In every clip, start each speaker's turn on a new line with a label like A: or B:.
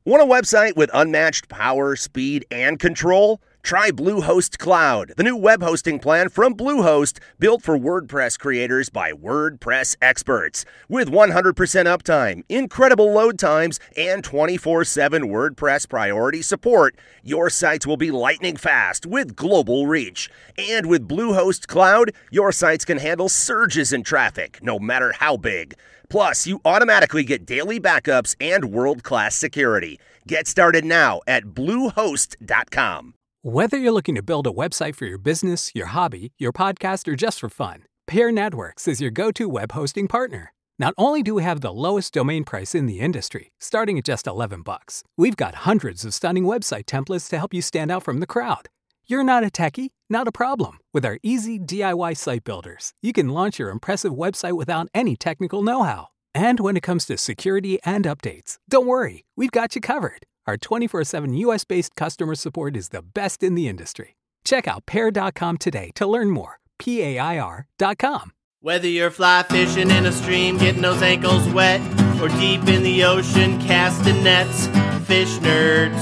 A: Want a website with unmatched power, speed, and control? Try Bluehost Cloud, the new web hosting plan from Bluehost, built for WordPress creators by WordPress experts. With 100% uptime, incredible load times, and 24/7 WordPress priority support, your sites will be lightning fast with global reach. And with Bluehost Cloud, your sites can handle surges in traffic, no matter how big. Plus, you automatically get daily backups and world-class security. Get started now at Bluehost.com.
B: Whether you're looking to build a website for your business, your hobby, your podcast, or just for fun, Pair Networks is your go-to web hosting partner. Not only do we have the lowest domain price in the industry, starting at just $11, we've got hundreds of stunning website templates to help you stand out from the crowd. You're not a techie? Not a problem. With our easy DIY site builders, you can launch your impressive website without any technical know-how. And when it comes to security and updates, don't worry, we've got you covered. Our 24/7 US-based customer support is the best in the industry. Check out Pair.com today to learn more. PAIR.com.
C: Whether you're fly fishing in a stream, getting those ankles wet, or deep in the ocean casting nets, Fish Nerds.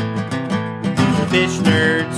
C: Fish Nerds.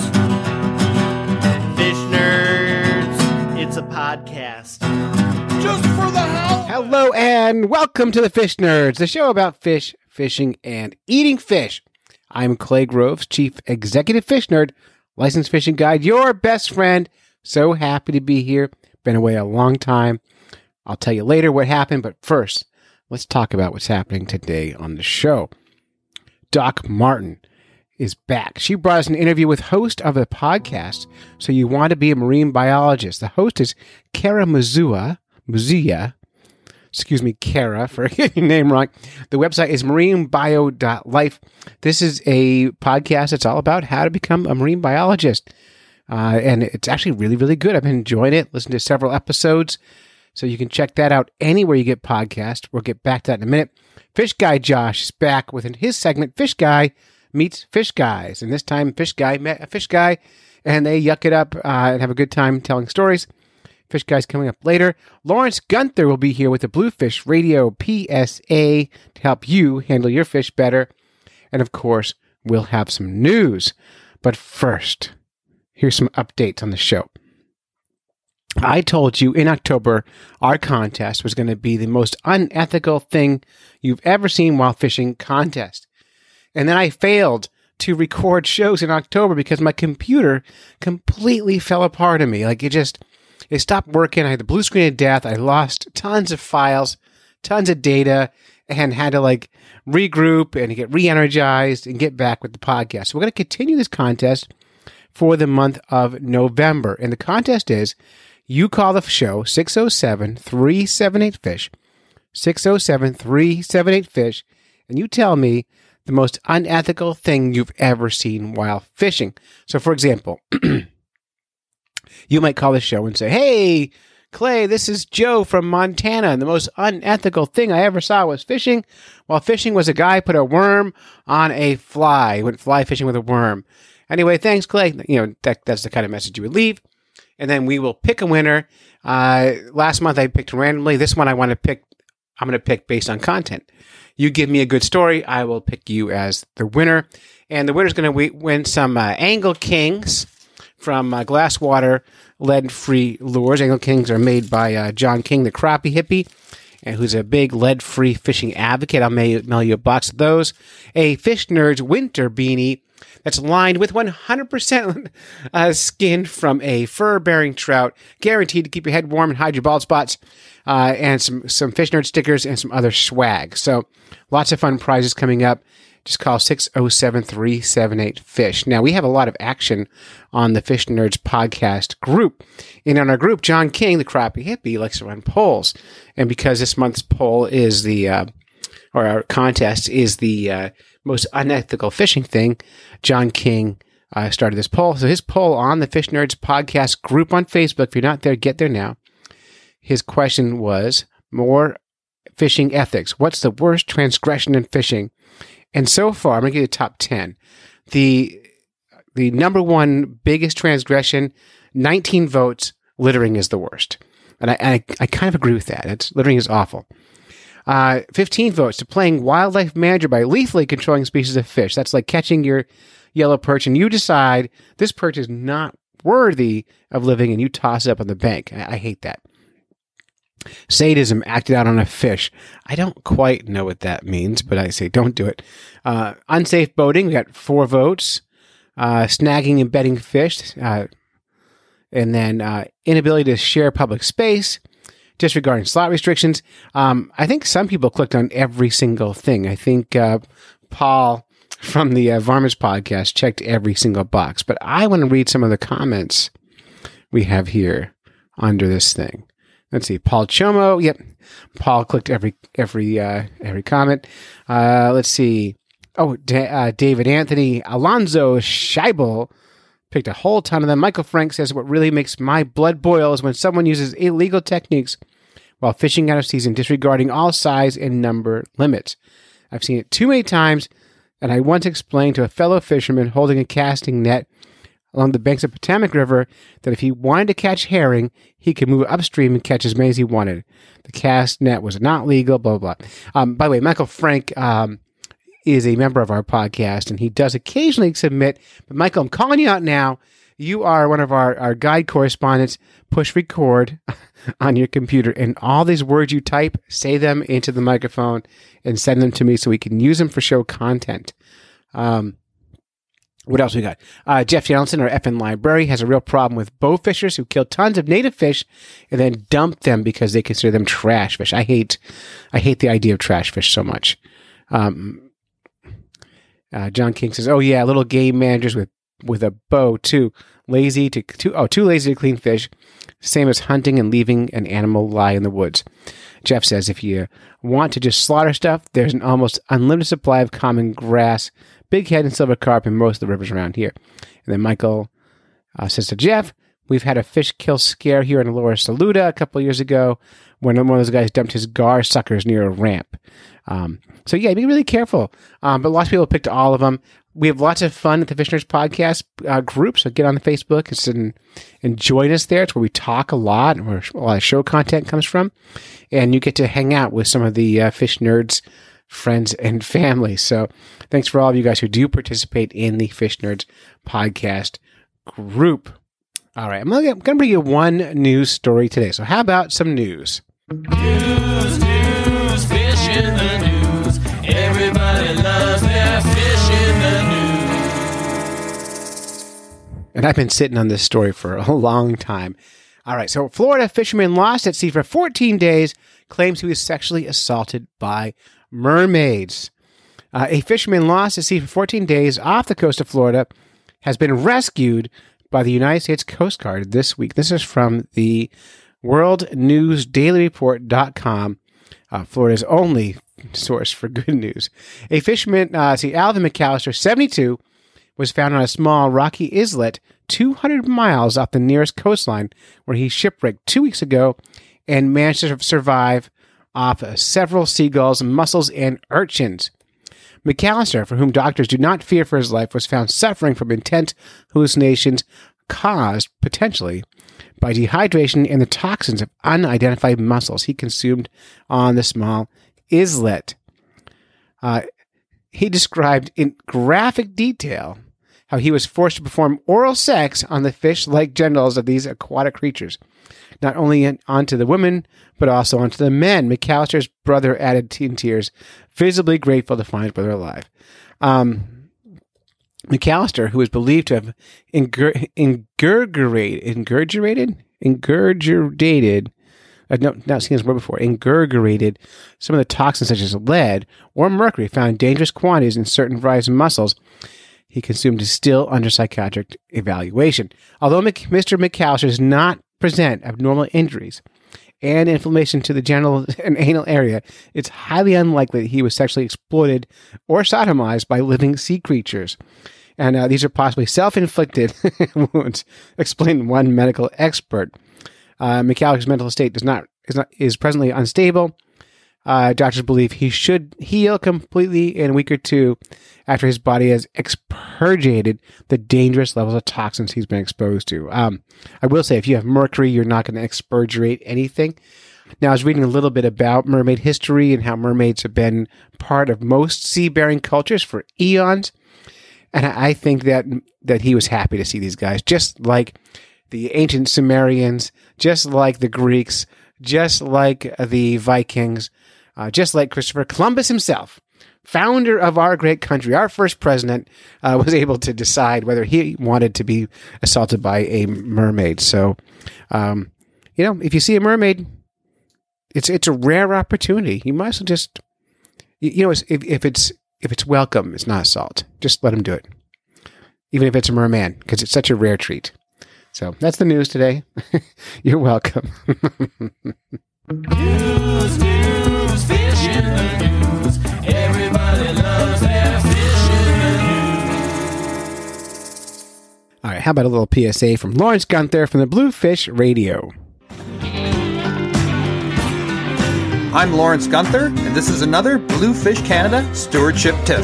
C: Fish Nerds. It's a podcast.
D: Just for the house.
E: Hello and welcome to the Fish Nerds, the show about fish, fishing, and eating fish. I'm Clay Groves, Chief Executive Fish Nerd, licensed fishing guide, your best friend. So happy to be here. Been away a long time. I'll tell you later what happened, but first, let's talk about what's happening today on the show. Doc Martin is back. She brought us an interview with host of a podcast, So You Want to Be a Marine Biologist. The host is Kara Muzia. Excuse me, Kara, for getting your name wrong. The website is marinebio.life. This is a podcast that's all about how to become a marine biologist. And it's actually really, really good. I've been enjoying it. Listened to several episodes. So you can check that out anywhere you get podcasts. We'll get back to that in a minute. Fish Guy Josh is back with his segment, Fish Guy Meets Fish Guys. And this time, Fish Guy met a fish guy, and they yuck it up and have a good time telling stories. Fish Guy's coming up later. Lawrence Gunther will be here with the Bluefish Radio PSA to help you handle your fish better. And of course, we'll have some news. But first, here's some updates on the show. I told you in October our contest was going to be the most unethical thing you've ever seen while fishing contest. And then I failed to record shows in October because my computer completely fell apart on me. It stopped working. I had the blue screen of death. I lost tons of files, tons of data, and had to regroup and get re-energized and get back with the podcast. So we're going to continue this contest for the month of November. And the contest is, you call the show 607-378-FISH, 607-378-FISH, and you tell me the most unethical thing you've ever seen while fishing. So for example, you might call the show and say, "Hey, Clay, this is Joe from Montana, and the most unethical thing I ever saw was fishing. While fishing was a guy put a worm on a fly. He went fly fishing with a worm. Anyway, thanks, Clay." That's the kind of message you would leave. And then we will pick a winner. Last month I picked randomly. This one I'm going to pick based on content. You give me a good story, I will pick you as the winner. And the winner's going to win some Angle Kings from Glasswater lead-free lures. Angle Kings are made by John King, the crappie hippie, and who's a big lead-free fishing advocate. I'll mail you a box of those. A Fish Nerds winter beanie that's lined with 100% skin from a fur-bearing trout, guaranteed to keep your head warm and hide your bald spots, and some Fish Nerd stickers and some other swag. So lots of fun prizes coming up. Just call 607-378-FISH. Now, we have a lot of action on the Fish Nerds podcast group. And on our group, John King, the crappie hippie, likes to run polls. And because this month's poll is our contest is the most unethical fishing thing, John King started this poll. So his poll on the Fish Nerds podcast group on Facebook, if you're not there, get there now. His question was, more fishing ethics. What's the worst transgression in fishing? And so far, I'm going to give you the top 10. The number one biggest transgression, 19 votes, littering is the worst. And I kind of agree with that. Littering is awful. 15 votes to playing wildlife manager by lethally controlling species of fish. That's like catching your yellow perch and you decide this perch is not worthy of living and you toss it up on the bank. I hate that. Sadism acted out on a fish. I don't quite know what that means, but I say don't do it. Unsafe boating, we got 4 votes. Snagging and bedding fish. And then inability to share public space. Disregarding slot restrictions. I think some people clicked on every single thing. I think Paul from the Varmints podcast checked every single box. But I want to read some of the comments we have here under this thing. Let's see. Paul Chomo. Yep. Paul clicked every comment. Let's see. Oh, David Anthony. Alonzo Scheibel picked a whole ton of them. Michael Frank says, what really makes my blood boil is when someone uses illegal techniques while fishing out of season, disregarding all size and number limits. I've seen it too many times, and I once explained to a fellow fisherman holding a casting net along the banks of Potomac River that if he wanted to catch herring, he could move upstream and catch as many as he wanted. The cast net was not legal, blah, blah, blah. By the way, Michael Frank is a member of our podcast, and he does occasionally submit. But Michael, I'm calling you out now. You are one of our guide correspondents. Push record on your computer, and all these words you type, say them into the microphone and send them to me so we can use them for show content. What else we got? Jeff Janelson, our FN library, has a real problem with bow fishers who kill tons of native fish and then dump them because they consider them trash fish. I hate the idea of trash fish so much. John King says, "Oh yeah, little game managers with a bow too lazy to clean fish, same as hunting and leaving an animal lie in the woods." Jeff says, "If you want to just slaughter stuff, there's an almost unlimited supply of common grass, bighead, and silver carp in most of the rivers around here." And then Michael says to Jeff, "We've had a fish kill scare here in Lower Saluda a couple years ago when one of those guys dumped his gar suckers near a ramp." So yeah, be really careful. But lots of people picked all of them. We have lots of fun at the Fish Nerds podcast group, so get on the Facebook and join us there. It's where we talk a lot, and where a lot of show content comes from. And you get to hang out with some of the Fish Nerds friends and family. So thanks for all of you guys who do participate in the Fish Nerds podcast group. All right, I'm going to bring you one news story today. So how about some news?
D: News, fish in the news. Everybody loves their fish in the news.
E: And I've been sitting on this story for a long time. All right, so Florida fisherman lost at sea for 14 days, claims he was sexually assaulted by mermaids. A fisherman lost at sea for 14 days off the coast of Florida has been rescued by the United States Coast Guard this week. This is from the worldnewsdailyreport.com, Florida's only source for good news. A fisherman, Alvin McAllister, 72, was found on a small rocky islet 200 miles off the nearest coastline where he shipwrecked 2 weeks ago and managed to survive off several seagulls, mussels, and urchins. McAllister, for whom doctors do not fear for his life, was found suffering from intense hallucinations caused, potentially, by dehydration and the toxins of unidentified mussels he consumed on the small islet. He described in graphic detail how he was forced to perform oral sex on the fish-like genitals of these aquatic creatures, not only onto the women, but also onto the men. McAllister's brother added in tears, visibly grateful to find his brother alive. McAllister, who is believed to have ingurgitated, not seen this word before, ingurgitated some of the toxins such as lead or mercury found in dangerous quantities in certain varieties of mussels he consumed, is still under psychiatric evaluation. Although Mr. McAllister does not present abnormal injuries and inflammation to the genital and anal area, it's highly unlikely that he was sexually exploited or sodomized by living sea creatures. And these are possibly self-inflicted wounds, explained one medical expert. McAllister's mental state is presently unstable. Doctors believe he should heal completely in a week or two after his body has expurgated the dangerous levels of toxins he's been exposed to. I will say, if you have mercury, you're not going to expurgate anything. Now, I was reading a little bit about mermaid history and how mermaids have been part of most sea-bearing cultures for eons. And I think that he was happy to see these guys, just like the ancient Sumerians, just like the Greeks, just like the Vikings, just like Christopher Columbus himself, founder of our great country, our first president, was able to decide whether he wanted to be assaulted by a mermaid. So, if you see a mermaid, it's a rare opportunity. You might as well just, if it's welcome, it's not assault. Just let him do it, even if it's a merman, because it's such a rare treat. So that's the news today. You're welcome.
D: News, fish in the news. Everybody loves their fish in the news.
E: All right, how about a little PSA from Lawrence Gunther from the Bluefish Radio?
F: I'm Lawrence Gunther, and this is another Bluefish Canada stewardship tip.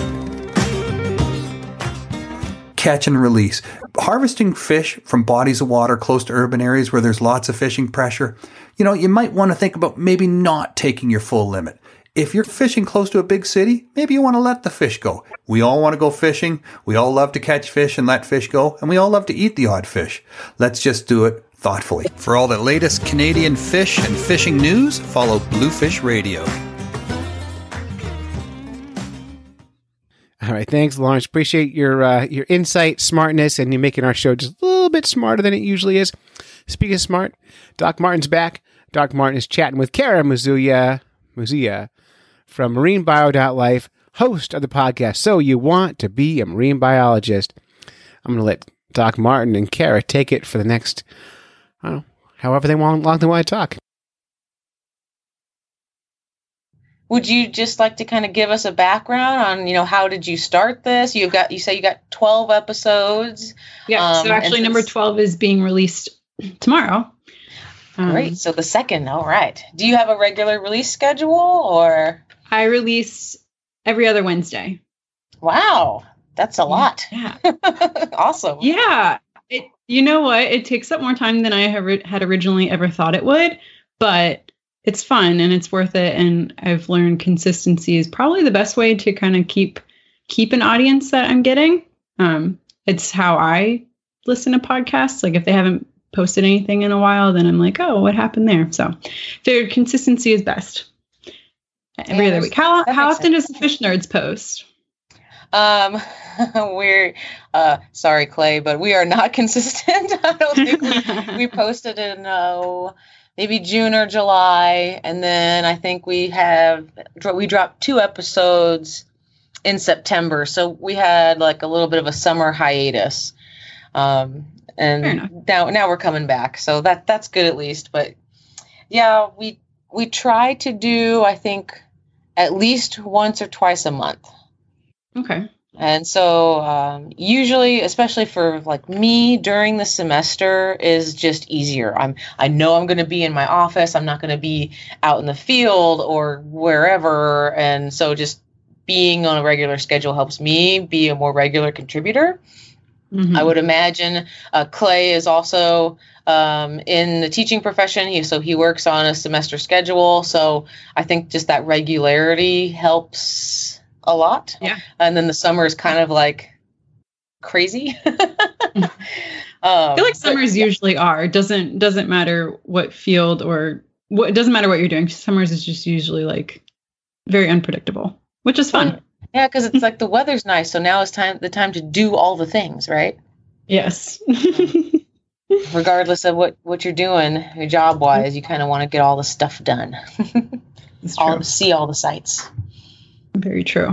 F: Catch and release. Harvesting fish from bodies of water close to urban areas where there's lots of fishing pressure, you might want to think about maybe not taking your full limit. If you're fishing close to a big city, maybe you want to let the fish go. We all want to go fishing. We all love to catch fish and let fish go, and we all love to eat the odd fish. Let's just do it thoughtfully. For all the latest Canadian fish and fishing news, follow Bluefish Radio.
E: All right, thanks, Lawrence. Appreciate your insight, smartness, and you making our show just a little bit smarter than it usually is. Speaking of smart, Doc Martin's back. Doc Martin is chatting with Kara Muzia from MarineBio.life, host of the podcast So You Want to Be a Marine Biologist. I'm going to let Doc Martin and Kara take it for the next, however long they want to talk.
G: Would you just like to kind of give us a background on, how did you start this? You say you got 12 episodes.
H: Yeah, so actually number 12 is being released tomorrow.
G: Great. So the second, all right. Do you have a regular release schedule or?
H: I release every other Wednesday.
G: Wow. That's a lot.
H: Yeah.
G: Awesome.
H: Yeah. You know what? It takes up more time than I had originally ever thought it would, but it's fun and it's worth it. And I've learned consistency is probably the best way to kind of keep an audience that I'm getting. It's how I listen to podcasts. Like if they haven't posted anything in a while, then I'm like, oh, what happened there? So figured consistency is best. Every other week. How often does the Fish Nerds post?
G: We're sorry, Clay, but we are not consistent. I don't think we posted in maybe June or July, and then I think we dropped 2 episodes in September, so we had like a little bit of a summer hiatus, and now we're coming back, so that's good at least. But yeah, we try to do, I think, at least once or twice a month.
H: Okay.
G: And so usually, especially for like me during the semester, is just easier. I know I'm going to be in my office. I'm not going to be out in the field or wherever. And so just being on a regular schedule helps me be a more regular contributor. Mm-hmm. I would imagine Clay is also in the teaching profession. He works on a semester schedule. So I think just that regularity helps a lot.
H: Yeah.
G: And then the summer is kind of like crazy.
H: I feel like summers usually are. It doesn't matter what field or it doesn't matter what you're doing. Summers is just usually like very unpredictable, which is fun.
G: Yeah, because it's like the weather's nice, so now is the time to do all the things, right?
H: Yes.
G: Regardless of what you're doing, your job wise, you kind of want to get all the stuff done. See all the sights.
H: Very true.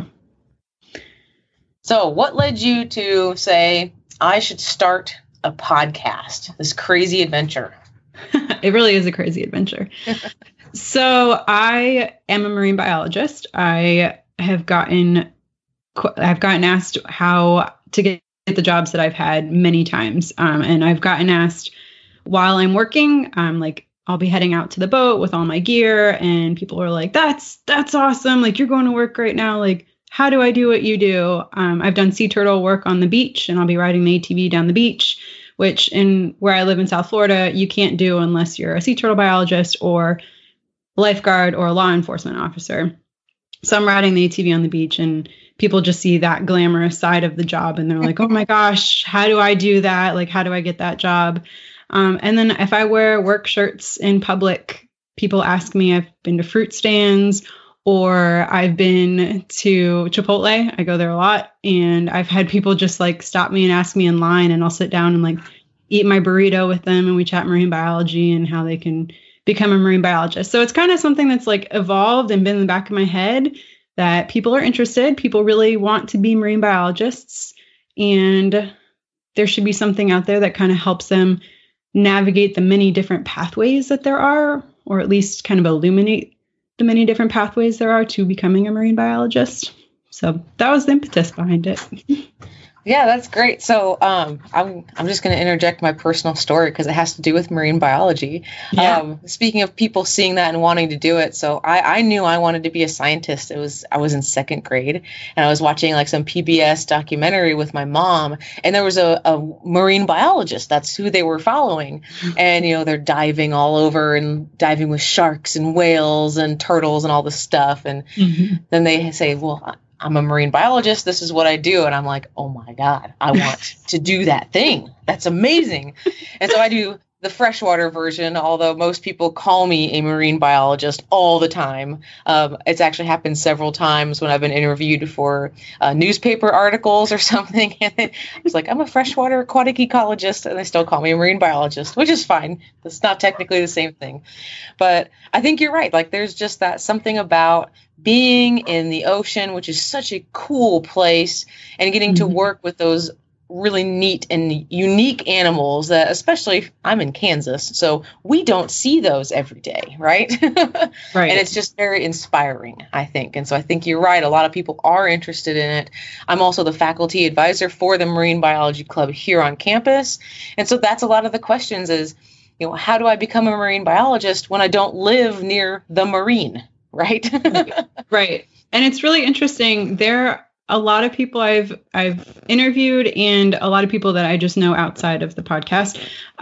G: So, what led you to say I should start a podcast? This crazy adventure.
H: It really is a crazy adventure. So, I am a marine biologist. I've gotten asked how to get the jobs that I've had many times. And I've gotten asked while I'm working, I'll be heading out to the boat with all my gear and people are like, that's awesome. Like you're going to work right now. Like, how do I do what you do? I've done sea turtle work on the beach and I'll be riding the ATV down the beach, which in where I live in South Florida, you can't do unless you're a sea turtle biologist or lifeguard or a law enforcement officer. So I'm riding the ATV on the beach and people just see that glamorous side of the job and they're like, oh my gosh, how do I do that? Like, how do I get that job? And then if I wear work shirts in public, people ask me, I've been to fruit stands or I've been to Chipotle. I go there a lot. And I've had people just like stop me and ask me in line, and I'll sit down and like eat my burrito with them. And we chat marine biology and how they can become a marine biologist. So it's kind of something that's like evolved and been in the back of my head that people are interested. People really want to be marine biologists. And there should be something out there that kind of helps them navigate the many different pathways that there are, or at least kind of illuminate the many different pathways there are to becoming a marine biologist. So that was the impetus behind it.
G: Yeah, that's great. So I'm just going to interject my personal story because it has to do with marine biology.
H: Yeah.
G: Speaking of people seeing that and wanting to do it, so I knew I wanted to be a scientist. I was in second grade and I was watching like some PBS documentary with my mom, and there was a marine biologist. That's who they were following, and they're diving all over and diving with sharks and whales and turtles and all this stuff, and then they say, well, I'm a marine biologist. This is what I do. And I'm like, oh my God, I want to do that thing. That's amazing. And so I do the freshwater version, although most people call me a marine biologist all the time. It's actually happened several times when I've been interviewed for newspaper articles or something. And it's like, I'm a freshwater aquatic ecologist, and they still call me a marine biologist, which is fine. It's not technically the same thing. But I think you're right. Like, there's just that something about being in the ocean, which is such a cool place, and getting to work with those really neat and unique animals that, especially I'm in Kansas, so we don't see those every day, right?
H: Right.
G: And it's just very inspiring, I think. And so I think you're right. A lot of people are interested in it. I'm also the faculty advisor for the Marine Biology Club here on campus. And so that's a lot of the questions is, how do I become a marine biologist when I don't live near the marine? Right.
H: Right. And it's really interesting. There are a lot of people I've interviewed, and a lot of people that I just know outside of the podcast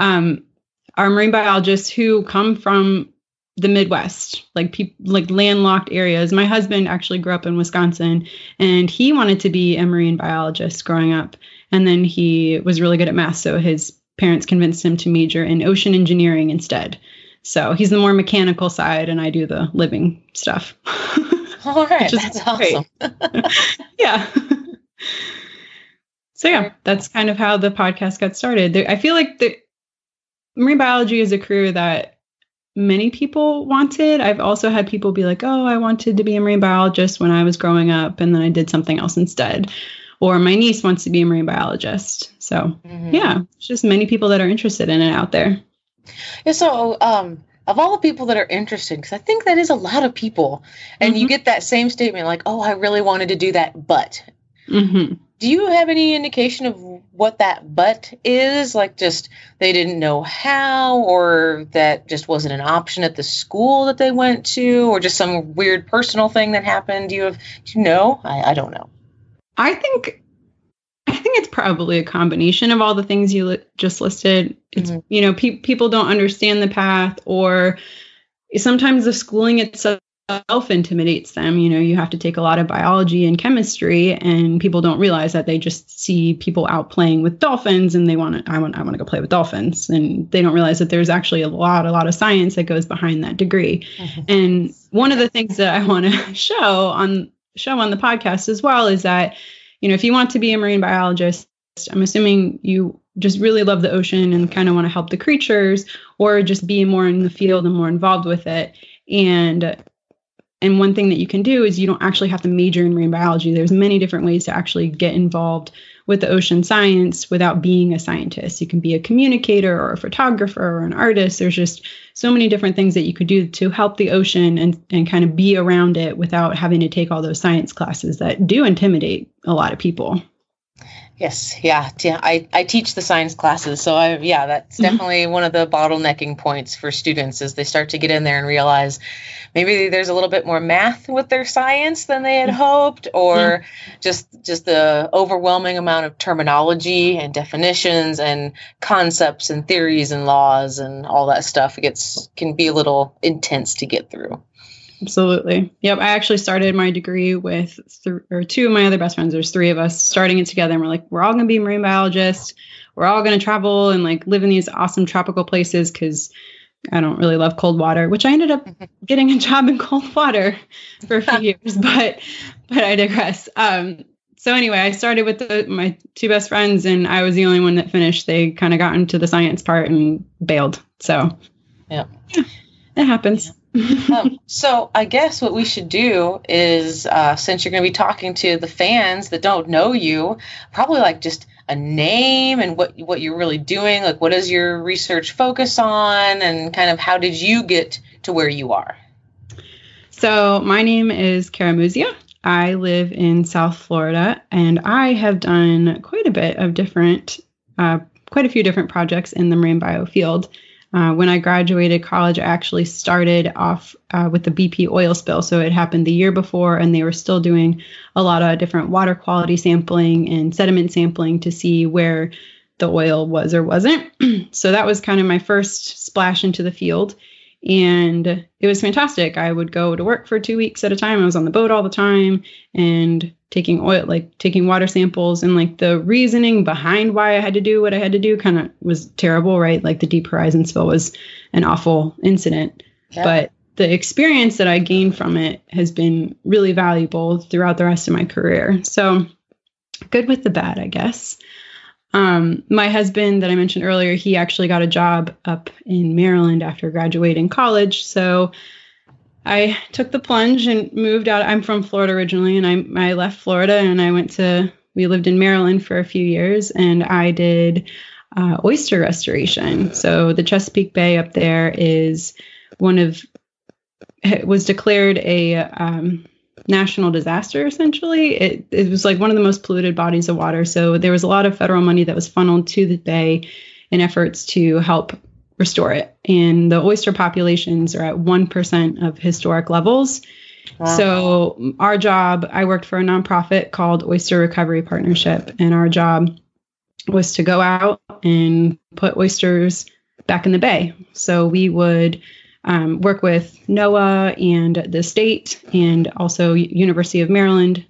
H: are marine biologists who come from the Midwest, like landlocked areas. My husband actually grew up in Wisconsin, and he wanted to be a marine biologist growing up. And then he was really good at math, so his parents convinced him to major in ocean engineering instead. So he's the more mechanical side, and I do the living stuff.
G: All right, that's awesome.
H: Yeah. So yeah, that's kind of how the podcast got started. I feel like the marine biology is a career that many people wanted. I've also had people be like, oh, I wanted to be a marine biologist when I was growing up, and then I did something else instead. Or my niece wants to be a marine biologist. So yeah, it's just many people that are interested in it out there.
G: Yeah, so of all the people that are interested, because I think that is a lot of people, and you get that same statement like, oh, I really wanted to do that, but. Do you have any indication of what that but is? Like, just they didn't know how, or that just wasn't an option at the school that they went to, or just some weird personal thing that happened? Do you know? I don't know.
H: I think it's probably a combination of all the things you just listed. It's, people don't understand the path, or sometimes the schooling itself intimidates them. You have to take a lot of biology and chemistry, and people don't realize that they just see people out playing with dolphins, and I want to go play with dolphins. And they don't realize that there's actually a lot of science that goes behind that degree. And one of the things that I want to show on the podcast as well is that, if you want to be a marine biologist, I'm assuming you just really love the ocean and kind of want to help the creatures, or just be more in the field and more involved with it. And one thing that you can do is you don't actually have to major in marine biology. There's many different ways to actually get involved with the ocean science without being a scientist. You can be a communicator or a photographer or an artist. There's just so many different things that you could do to help the ocean and kind of be around it without having to take all those science classes that do intimidate a lot of people.
G: Yes, yeah. I teach the science classes, so that's definitely one of the bottlenecking points for students as they start to get in there and realize maybe there's a little bit more math with their science than they had hoped, or just the overwhelming amount of terminology and definitions and concepts and theories and laws and all that stuff can be a little intense to get through.
H: Absolutely. Yep. I actually started my degree with two of my other best friends. There's three of us starting it together. And we're like, we're all going to be marine biologists. We're all going to travel and like live in these awesome tropical places because I don't really love cold water, which I ended up getting a job in cold water for a few years, but I digress. So anyway, I started with my two best friends and I was the only one that finished. They kind of got into the science part and bailed. So yeah, it happens.
G: So I guess what we should do is, since you're going to be talking to the fans that don't know you, probably like just a name and what you're really doing. Like, what does your research focus on, and kind of how did you get to where you are?
H: So my name is Kara Muzia. I live in South Florida, and I have done quite a few different projects in the marine bio field. When I graduated college, I actually started off with the BP oil spill. So it happened the year before, and they were still doing a lot of different water quality sampling and sediment sampling to see where the oil was or wasn't. So that was kind of my first splash into the field. And it was fantastic. I would go to work for 2 weeks at a time. I was on the boat all the time and taking water samples, and like the reasoning behind why I had to do what I had to do kind of was terrible, right? Like the Deep Horizon spill was an awful incident, but the experience that I gained from it has been really valuable throughout the rest of my career. So good with the bad, I guess. My husband that I mentioned earlier, he actually got a job up in Maryland after graduating college. So I took the plunge and moved out. I'm from Florida originally, and I left Florida and we lived in Maryland for a few years, and I did oyster restoration. So the Chesapeake Bay up there was declared a national disaster, essentially. It was like one of the most polluted bodies of water. So there was a lot of federal money that was funneled to the bay in efforts to help restore it. And the oyster populations are at 1% of historic levels. Wow. So our job, I worked for a nonprofit called Oyster Recovery Partnership, and our job was to go out and put oysters back in the bay. So we would work with NOAA and the state, and also University of Maryland.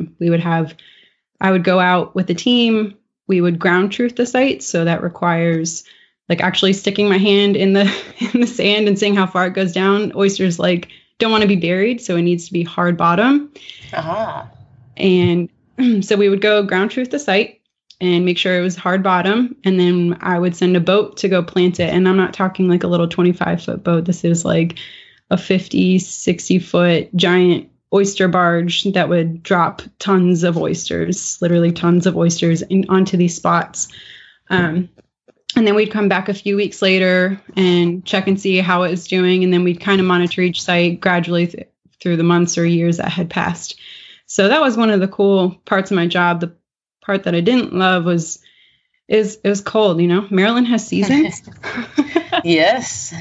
H: I would go out with the team. We would ground truth the site. So that requires like actually sticking my hand in the sand and seeing how far it goes down. Oysters don't want to be buried, so it needs to be hard bottom. And so we would go ground truth the site and make sure it was hard bottom. And then I would send a boat to go plant it. And I'm not talking like a little 25-foot boat. This is like a 50, 60-foot giant oyster barge that would drop tons of oysters, literally tons of oysters onto these spots. And then we'd come back a few weeks later and check and see how it was doing. And then we'd kind of monitor each site gradually through the months or years that had passed. So that was one of the cool parts of my job. The part that I didn't love it was cold. Maryland has seasons.
G: Yes.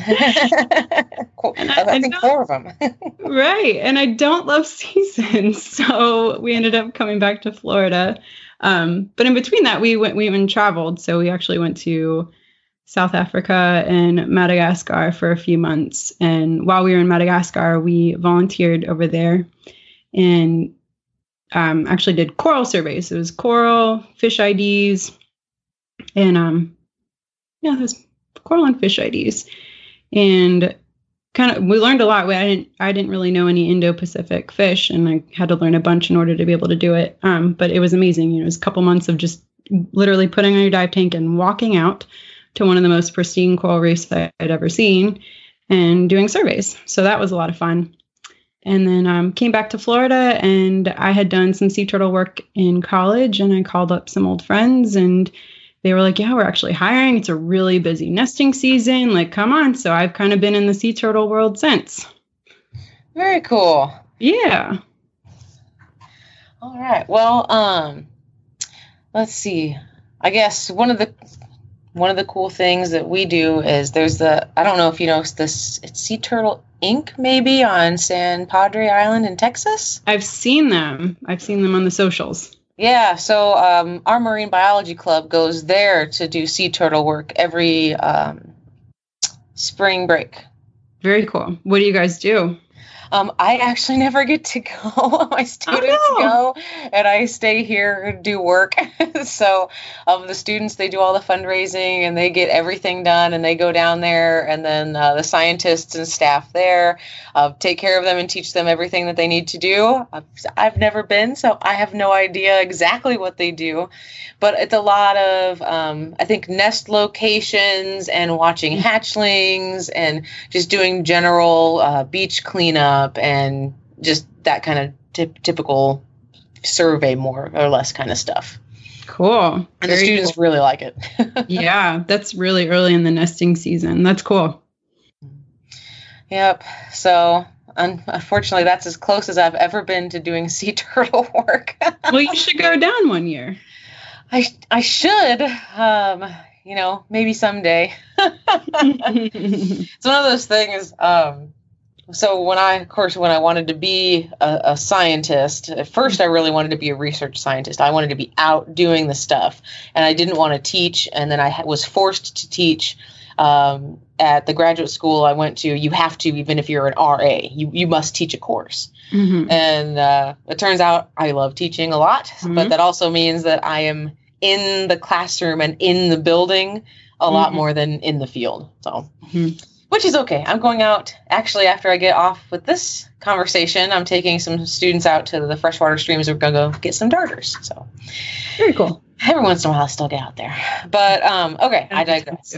G: I think 4 of them.
H: Right. And I don't love seasons. So we ended up coming back to Florida. But in between that, we went and traveled. So we actually went to South Africa and Madagascar for a few months. And while we were in Madagascar, we volunteered over there and actually did coral surveys. It was coral, fish IDs, and there's coral and fish IDs. And we learned a lot. I didn't really know any Indo-Pacific fish, and I had to learn a bunch in order to be able to do it. But it was amazing. It was a couple months of just literally putting on your dive tank and walking out to one of the most pristine coral reefs that I'd ever seen and doing surveys. So that was a lot of fun. And then came back to Florida, and I had done some sea turtle work in college, and I called up some old friends, and they were like, yeah, we're actually hiring. It's a really busy nesting season. Like, come on. So I've kind of been in the sea turtle world since.
G: Very cool.
H: Yeah.
G: All right. Well, let's see. I guess one of the cool things that we do is there's I don't know if you know this, it's Sea Turtle Inc. maybe on San Padre Island in Texas.
H: I've seen them on the socials.
G: Yeah, so our marine biology club goes there to do sea turtle work every spring break.
H: Very cool. What do you guys do?
G: I actually never get to go. My students go, and I stay here and do work. So the students, they do all the fundraising, and they get everything done, and they go down there, and then the scientists and staff there take care of them and teach them everything that they need to do. I've never been, so I have no idea exactly what they do. But it's a lot of, I think, nest locations and watching hatchlings and just doing general beach cleanup and just that kind of typical survey, more or less kind of stuff.
H: Cool.
G: And the students really like it.
H: Yeah, that's really early in the nesting season. That's cool.
G: Yep. So unfortunately, that's as close as I've ever been to doing sea turtle work.
H: Well, you should go down one year.
G: I should, maybe someday. It's one of those things. So when I wanted to be a scientist, at first I really wanted to be a research scientist. I wanted to be out doing the stuff, and I didn't want to teach. And then I was forced to teach at the graduate school I went to. You have to, even if you're an RA, you must teach a course. Mm-hmm. And it turns out I love teaching a lot, mm-hmm. but that also means that I am in the classroom and in the building a mm-hmm. lot more than in the field. So, mm-hmm. which is okay. I'm going out, actually, after I get off with this conversation, I'm taking some students out to the freshwater streams. We're going to go get some darters. So
H: very cool.
G: Every once in a while I still get out there. But, okay, I digress.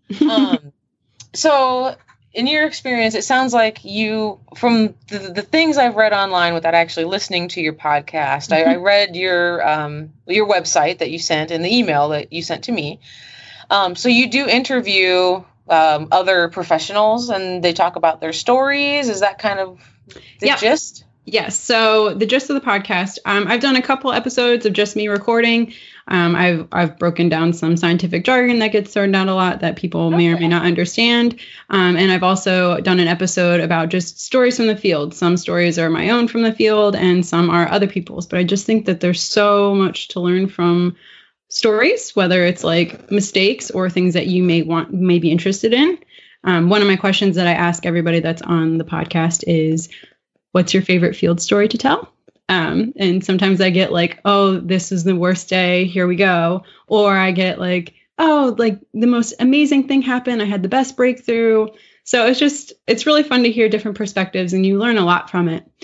G: So in your experience, it sounds like you, from the things I've read online without actually listening to your podcast, mm-hmm. I read your website that you sent and the email that you sent to me. So you do interview other professionals and they talk about their stories. Is that kind of the gist?
H: Yes. So the gist of the podcast, I've done a couple episodes of just me recording. I've broken down some scientific jargon that gets thrown out a lot that people may or may not understand. And I've also done an episode about just stories from the field. Some stories are my own from the field and some are other people's. But I just think that there's so much to learn from stories, whether it's like mistakes or things that you may be interested in. One of my questions that I ask everybody that's on the podcast is, what's your favorite field story to tell? And sometimes I get like, oh, this is the worst day. Here we go. Or I get like, oh, like the most amazing thing happened. I had the best breakthrough. So it's really fun to hear different perspectives and you learn a lot from it.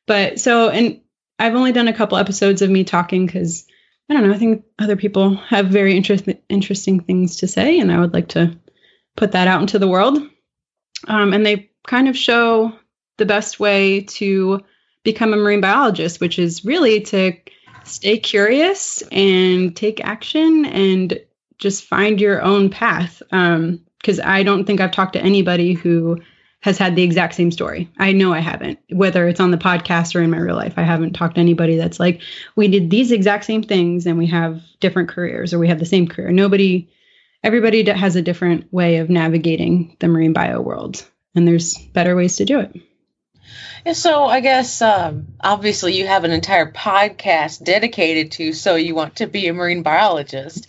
H: And I've only done a couple episodes of me talking because I don't know, I think other people have very interesting things to say, and I would like to put that out into the world. And they kind of show the best way to become a marine biologist, which is really to stay curious and take action and just find your own path. Because I don't think I've talked to anybody who has had the exact same story. I know I haven't, whether it's on the podcast or in my real life. I haven't talked to anybody that's like, we did these exact same things and we have different careers or we have the same career. Everybody has a different way of navigating the marine bio world, and there's better ways to do it.
G: Yeah, so I guess, obviously you have an entire podcast dedicated to So You Want to Be a Marine Biologist.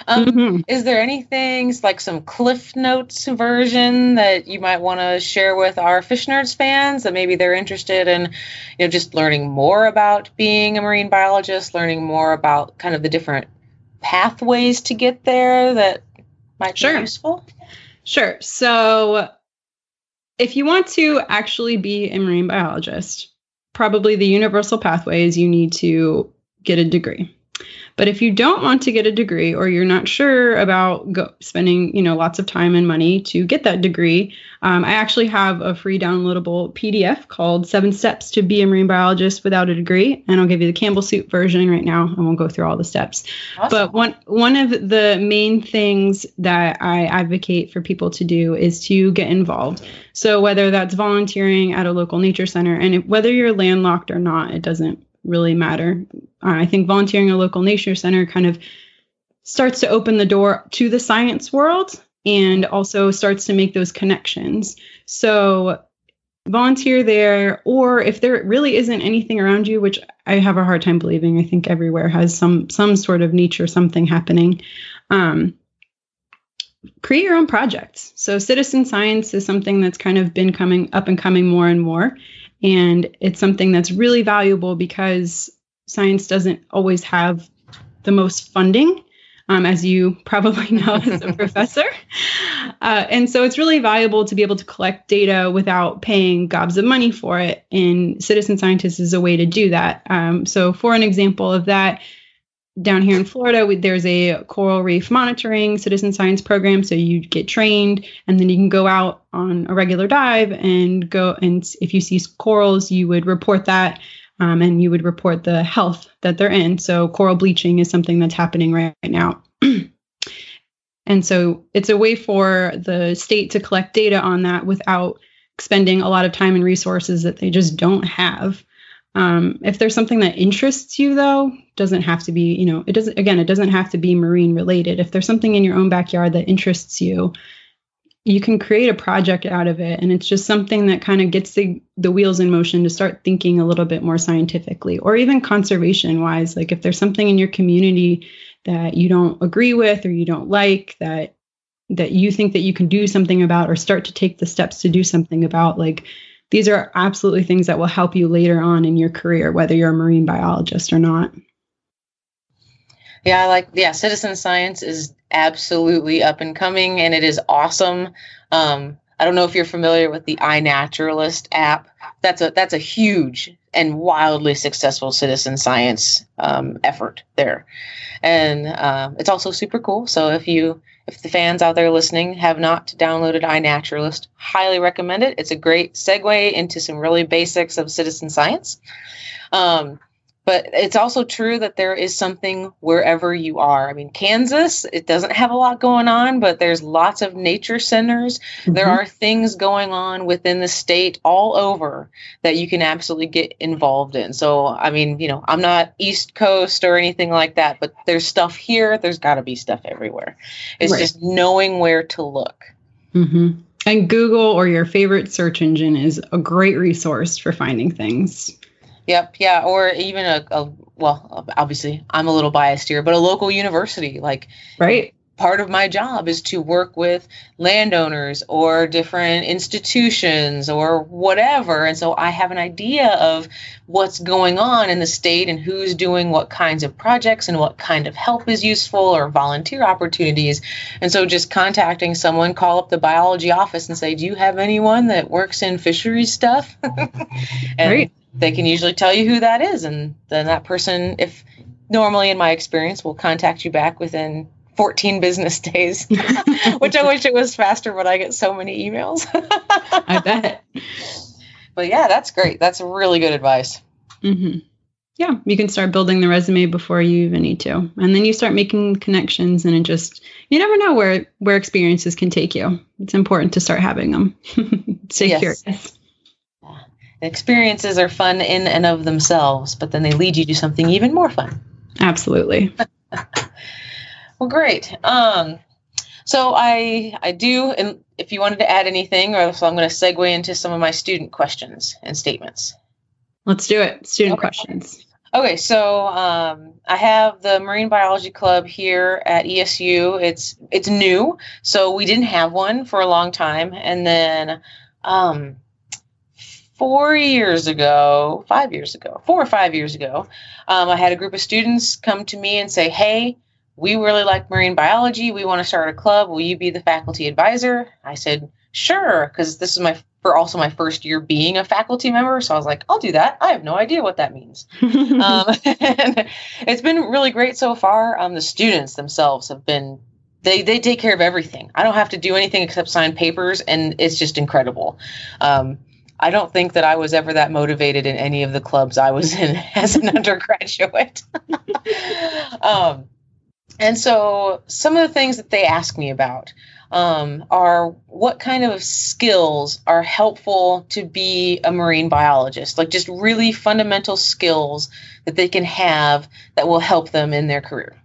G: Is there anything like some Cliff Notes version that you might want to share with our Fish Nerds fans that maybe they're interested in, just learning more about being a marine biologist, learning more about kind of the different pathways to get there that might be useful?
H: Sure. So if you want to actually be a marine biologist, probably the universal pathway is you need to get a degree. But if you don't want to get a degree or you're not sure about spending, lots of time and money to get that degree, I actually have a free downloadable PDF called 7 Steps to Be a Marine Biologist Without a Degree. And I'll give you the Campbell Soup version right now. I won't go through all the steps. Awesome. But one of the main things that I advocate for people to do is to get involved. So whether that's volunteering at a local nature center, and whether you're landlocked or not, it doesn't really matter. I think volunteering at a local nature center kind of starts to open the door to the science world and also starts to make those connections. So volunteer there, or if there really isn't anything around you, which I have a hard time believing, I think everywhere has some sort of nature, something happening. Create your own projects. So citizen science is something that's kind of been coming up and coming more and more. And it's something that's really valuable because science doesn't always have the most funding, as you probably know as a professor. And so it's really valuable to be able to collect data without paying gobs of money for it. And citizen scientists is a way to do that. So for an example of that, down here in Florida, there's a coral reef monitoring citizen science program. So you get trained and then you can go out on a regular dive and go. And if you see corals, you would report that and you would report the health that they're in. So coral bleaching is something that's happening right now. And so it's a way for the state to collect data on that without expending a lot of time and resources that they just don't have. If there's something that interests you, though, doesn't have to be, it doesn't have to be marine related. If there's something in your own backyard that interests you, you can create a project out of it. And it's just something that kind of gets the wheels in motion to start thinking a little bit more scientifically, or even conservation wise. Like if there's something in your community that you don't agree with or you don't like, that you think that you can do something about or start to take the steps to do something about, like these are absolutely things that will help you later on in your career, whether you're a marine biologist or not.
G: Yeah, citizen science is absolutely up and coming, and it is awesome. I don't know if you're familiar with the iNaturalist app. That's a huge and wildly successful citizen science effort there. And it's also super cool. So if the fans out there listening have not downloaded iNaturalist, highly recommend it. It's a great segue into some really basics of citizen science. But it's also true that there is something wherever you are. I mean, Kansas, it doesn't have a lot going on, but there's lots of nature centers. Mm-hmm. There are things going on within the state all over that you can absolutely get involved in. So, I mean, I'm not East Coast or anything like that, but there's stuff here. There's got to be stuff everywhere. It's right. Just knowing where to look. Mm-hmm.
H: And Google or your favorite search engine is a great resource for finding things.
G: Yep. Yeah. Or even well, obviously I'm a little biased here, but a local university, like
H: right.
G: Part of my job is to work with landowners or different institutions or whatever. And so I have an idea of what's going on in the state and who's doing what kinds of projects and what kind of help is useful or volunteer opportunities. And so just contacting someone, call up the biology office and say, do you have anyone that works in fisheries stuff? And right. They can usually tell you who that is. And then that person, if normally in my experience, will contact you back within 14 business days, which I wish it was faster, but I get so many emails.
H: I bet.
G: But yeah, that's great. That's really good advice.
H: Mm-hmm. Yeah, you can start building the resume before you even need to. And then you start making connections, and you never know where experiences can take you. It's important to start having them. Stay curious.
G: Yeah. Experiences are fun in and of themselves, but then they lead you to something even more fun.
H: Absolutely.
G: Well, great. So I do, and if you wanted to add anything, so I'm going to segue into some of my student questions and statements.
H: Let's do it. Student questions.
G: Okay, so I have the Marine Biology Club here at ESU. It's new, so we didn't have one for a long time, and then 4 or 5 years ago, I had a group of students come to me and say, hey, we really like marine biology. We want to start a club. Will you be the faculty advisor? I said, sure, because this is also my first year being a faculty member. So I was like, I'll do that. I have no idea what that means. And it's been really great so far. The students themselves have been, they take care of everything. I don't have to do anything except sign papers, and it's just incredible. I don't think that I was ever that motivated in any of the clubs I was in as an undergraduate. And so some of the things that they ask me about, are what kind of skills are helpful to be a marine biologist, like just really fundamental skills that they can have that will help them in their career.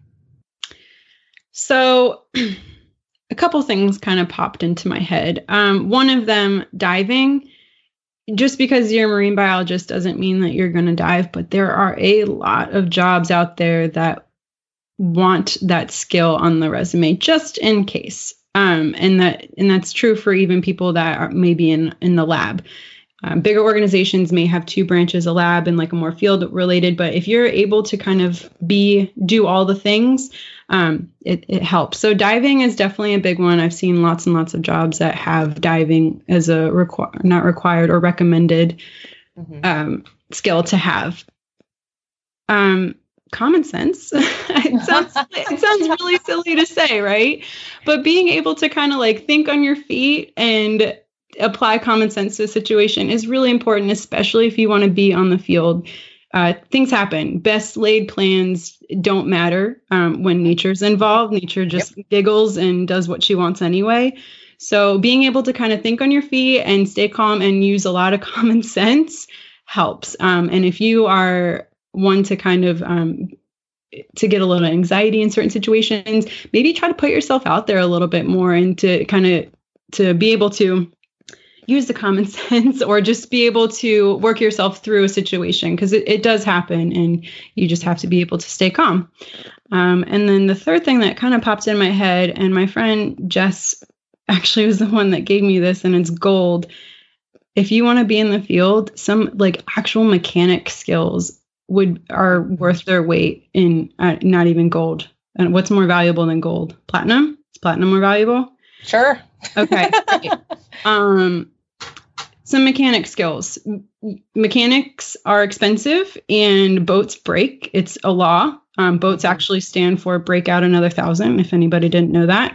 H: So a couple things kind of popped into my head. One of them, diving. Just because you're a marine biologist doesn't mean that you're going to dive, but there are a lot of jobs out there that want that skill on the resume just in case. And that's true for even people that are maybe in the lab. Bigger organizations may have two branches, a lab and like a more field related, but if you're able to kind of do all the things, it helps. So diving is definitely a big one. I've seen lots and lots of jobs that have diving as a not required or recommended skill to have. Common sense. It sounds really silly to say, right? But being able to kind of like think on your feet and apply common sense to a situation is really important, especially if you want to be on the field. Things happen. Best laid plans don't matter when nature's involved. Nature just giggles and does what she wants anyway. So being able to kind of think on your feet and stay calm and use a lot of common sense helps. And if you are one to kind of to get a little anxiety in certain situations, maybe try to put yourself out there a little bit more and to kind of to be able to use the common sense or just be able to work yourself through a situation, because it does happen and you just have to be able to stay calm. And then the third thing that kind of popped in my head, and my friend Jess actually was the one that gave me this, and it's gold. If you want to be in the field, some like actual mechanic skills are worth their weight in not even gold. And what's more valuable than gold? Platinum? Is platinum more valuable?
G: Sure.
H: Okay. Some mechanic skills. Mechanics are expensive and boats break. It's a law. Boats actually stand for break out another 1,000, if anybody didn't know that.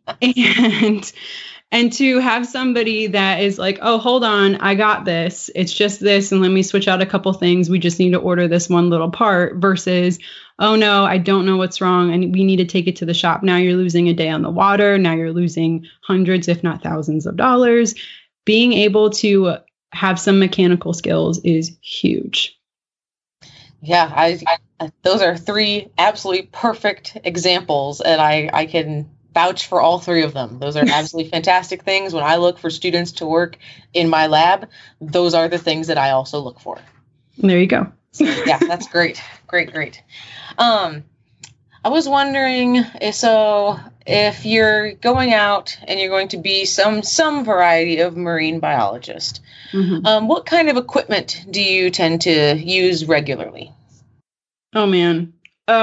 H: And to have somebody that is like, oh, hold on, I got this. It's just this. And let me switch out a couple things. We just need to order this one little part versus, oh, no, I don't know what's wrong. And we need to take it to the shop. Now you're losing a day on the water. Now you're losing hundreds, if not thousands of dollars. Being able to have some mechanical skills is huge.
G: Yeah, I those are three absolutely perfect examples, and I can vouch for all three of them. Those are absolutely fantastic things. When I look for students to work in my lab, those are the things that I also look for.
H: There you go.
G: So, yeah, that's great. Great. I was wondering, if you're going out and you're going to be some variety of marine biologist, what kind of equipment do you tend to use regularly?
H: Oh, man.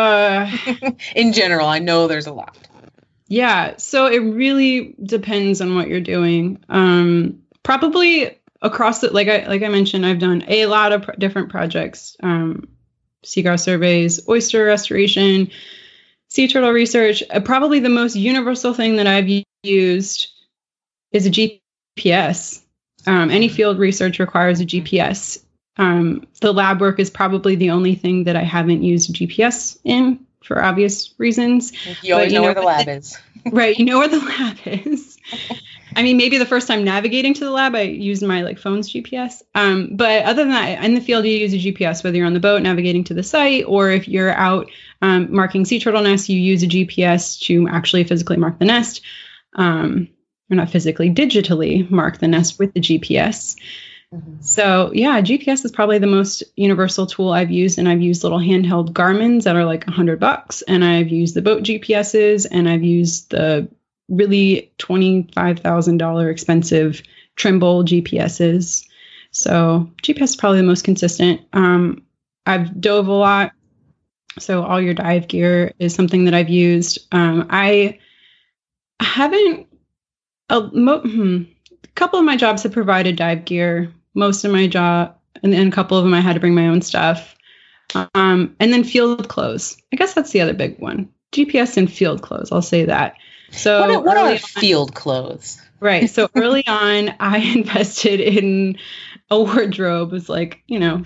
G: In general, I know there's a lot.
H: Yeah, so it really depends on what you're doing. Probably across the, like I mentioned, I've done a lot of different projects, seagrass surveys, oyster restoration, sea turtle research. Probably the most universal thing that I've used is a GPS. Any field research requires a GPS. The lab work is probably the only thing that I haven't used a GPS in, for obvious reasons.
G: You always know where the lab is.
H: Right. You know where the lab is. I mean, maybe the first time navigating to the lab, I used my phone's GPS. But other than that, in the field, you use a GPS, whether you're on the boat navigating to the site, or if you're out marking sea turtle nests, you use a GPS to actually physically mark the nest. Or not physically, digitally mark the nest with the GPS. So yeah, GPS is probably the most universal tool I've used, and I've used little handheld Garmin's that are like $100, and I've used the boat GPSs, and I've used the really $25,000 expensive Trimble GPSs. So GPS is probably the most consistent. I've dove a lot, so all your dive gear is something that I've used. I haven't. A couple of my jobs have provided dive gear. Most of my job, and then a couple of them I had to bring my own stuff. And then field clothes. I guess that's the other big one. GPS and field clothes. I'll say that. So
G: what are field clothes?
H: Right. So early on, I invested in a wardrobe. It was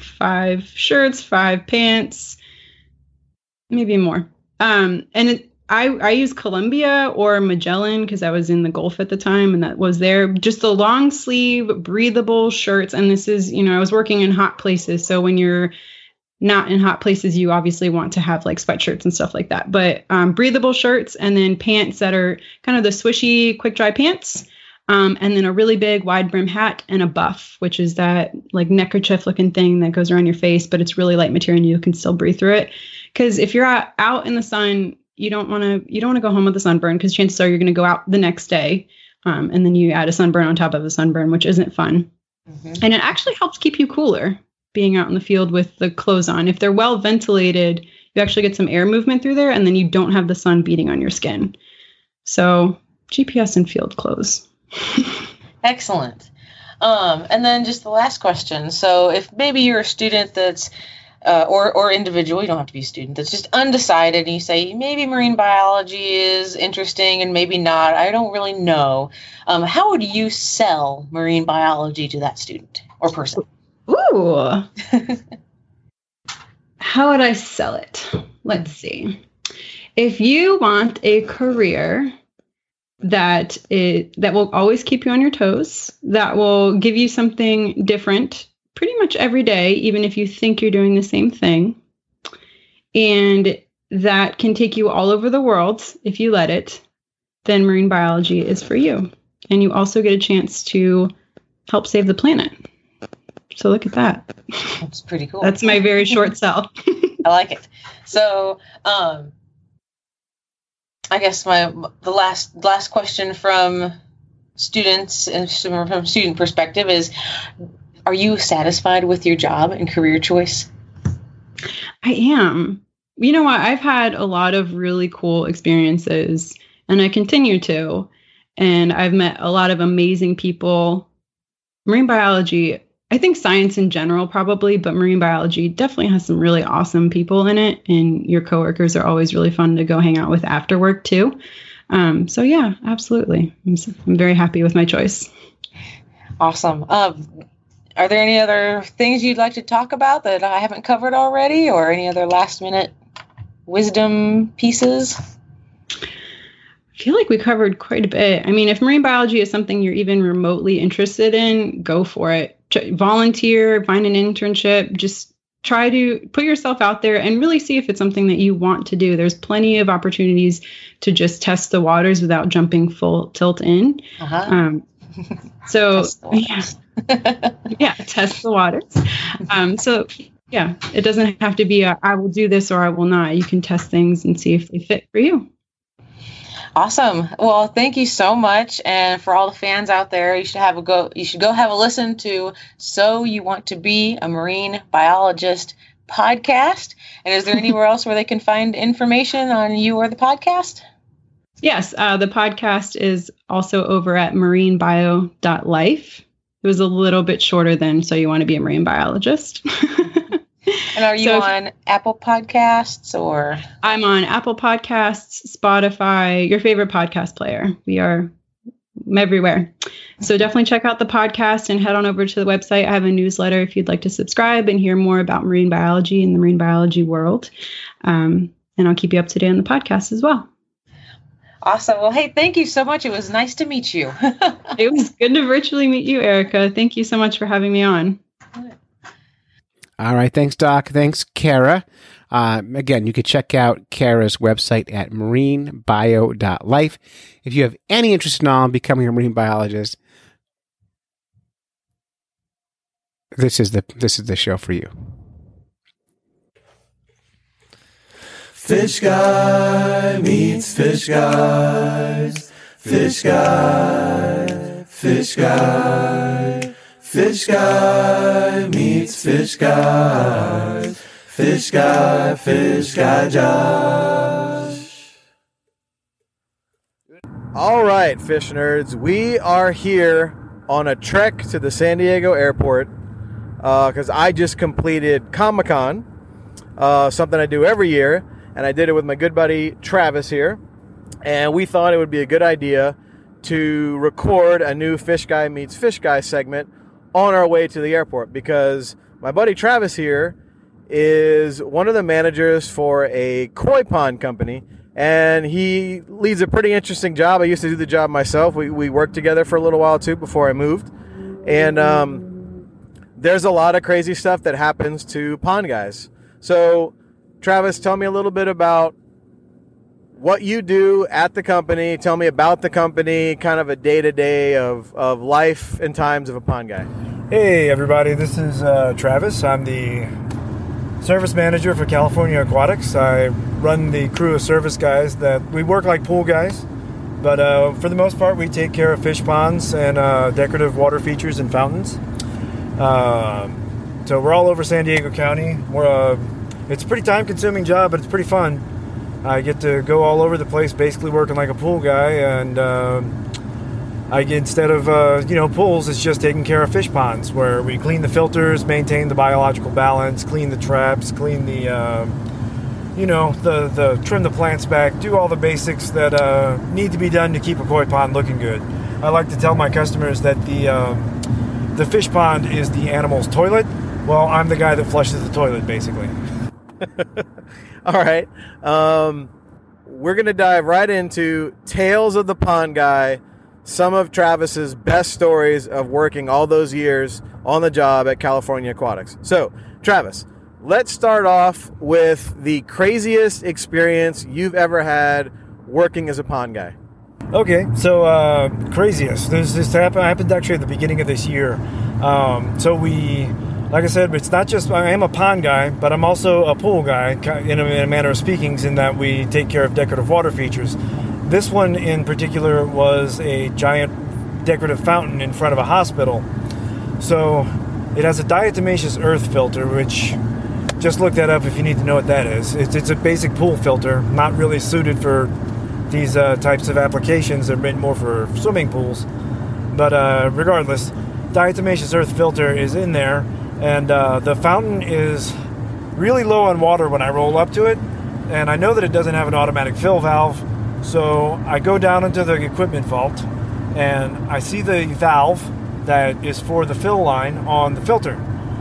H: 5 shirts, 5 pants, maybe more. And I use Columbia or Magellan because I was in the Gulf at the time, and that was there. Just the long sleeve, breathable shirts. And this is, I was working in hot places. So when you're not in hot places, you obviously want to have like sweatshirts and stuff like that. But breathable shirts, and then pants that are kind of the swishy, quick dry pants. And then a really big wide brim hat and a buff, which is that like neckerchief looking thing that goes around your face, but it's really light material and you can still breathe through it. Because if you're out in the sun, you don't want to go home with a sunburn, because chances are you're going to go out the next day. And then you add a sunburn on top of a sunburn, which isn't fun. Mm-hmm. And it actually helps keep you cooler being out in the field with the clothes on. If they're well ventilated, you actually get some air movement through there, and then you don't have the sun beating on your skin. So GPS and field clothes.
G: Excellent. And then just the last question. So if maybe you're a student that's or individual, you don't have to be a student, that's just undecided, and you say maybe marine biology is interesting and maybe not, I don't really know, how would you sell marine biology to that student or person?
H: Ooh. How would I sell it? Let's see. If you want a career that will always keep you on your toes, that will give you something different pretty much every day, even if you think you're doing the same thing, and that can take you all over the world if you let it, then marine biology is for you. And you also get a chance to help save the planet. So look at that.
G: That's pretty cool.
H: That's my very short sell.
G: I like it. So, I guess the last question from students and from student perspective is, are you satisfied with your job and career choice?
H: I am. You know what? I've had a lot of really cool experiences, and I continue to. And I've met a lot of amazing people. Marine biology, I think science in general probably, but marine biology definitely has some really awesome people in it. And your coworkers are always really fun to go hang out with after work too. So yeah, absolutely. I'm very happy with my choice.
G: Awesome. Are there any other things you'd like to talk about that I haven't covered already, or any other last minute wisdom pieces?
H: I feel like we covered quite a bit. I mean, if marine biology is something you're even remotely interested in, go for it. Volunteer, find an internship, just try to put yourself out there and really see if it's something that you want to do. There's plenty of opportunities to just test the waters without jumping full tilt in.
G: Uh-huh.
H: So yeah, test the waters. So yeah, it doesn't have to be I will do this or I will not. You can test things and see if they fit for you.
G: Awesome. Well, thank you so much. And for all the fans out there, you should go have a listen to So You Want to Be a Marine Biologist podcast. And is there anywhere else where they can find information on you or the podcast?
H: Yes, the podcast is also over at marinebio.life. It was a little bit shorter than So You Want to Be a Marine Biologist.
G: And are you on Apple Podcasts or? I'm
H: on Apple Podcasts, Spotify, your favorite podcast player. We are everywhere. So definitely check out the podcast and head on over to the website. I have a newsletter if you'd like to subscribe and hear more about marine biology and the marine biology world. And I'll keep you up to date on the podcast as well.
G: Awesome. Well, hey, thank you so much. It was nice to meet you.
H: It was good to virtually meet you, Erica. Thank you so much for having me on.
E: All right. Thanks, Doc. Thanks, Kara. Again, you can check out Kara's website at marinebio.life. If you have any interest in all becoming a marine biologist, this is the show for you.
I: Fish guy meets fish guys. Fish guy, fish guy. Fish guy meets fish guys. Fish guy Josh.
J: All right, fish nerds, we are here on a trek to the San Diego airport because I just completed Comic-Con, something I do every year. And I did it with my good buddy Travis here. And we thought it would be a good idea to record a new Fish Guy Meets Fish Guy segment on our way to the airport. Because my buddy Travis here is one of the managers for a koi pond company and he leads a pretty interesting job. I used to do the job myself. We worked together for a little while too before I moved, and there's a lot of crazy stuff that happens to pond guys. So, Travis, tell me a little bit about what you do at the company. Tell me about the company, kind of a day-to-day of life and times of a pond guy.
K: Hey, everybody. This is Travis. I'm the service manager for California Aquatics. I run the crew of service guys that we work like pool guys, but for the most part, we take care of fish ponds and decorative water features and fountains. So we're all over San Diego County. It's a pretty time-consuming job, but it's pretty fun. I get to go all over the place, basically working like a pool guy, and instead of pools, it's just taking care of fish ponds, where we clean the filters, maintain the biological balance, clean the traps, clean the trim the plants back, do all the basics that need to be done to keep a koi pond looking good. I like to tell my customers that the fish pond is the animal's toilet. Well, I'm the guy that flushes the toilet, basically.
J: All right. We're going to dive right into Tales of the Pond Guy, some of Travis's best stories of working all those years on the job at California Aquatics. So, Travis, let's start off with the craziest experience you've ever had working as a pond guy.
K: Okay, so craziest. This happened actually at the beginning of this year. Like I said, it's not just, I am a pond guy, but I'm also a pool guy in a manner of speaking, in that we take care of decorative water features. This one in particular was a giant decorative fountain in front of a hospital. So it has a diatomaceous earth filter, which, just look that up if you need to know what that is. It's a basic pool filter, not really suited for these types of applications. They're meant more for swimming pools. But regardless, diatomaceous earth filter is in there. And the fountain is really low on water when I roll up to it, and I know that it doesn't have an automatic fill valve, so I go down into the equipment vault, and I see the valve that is for the fill line on the filter.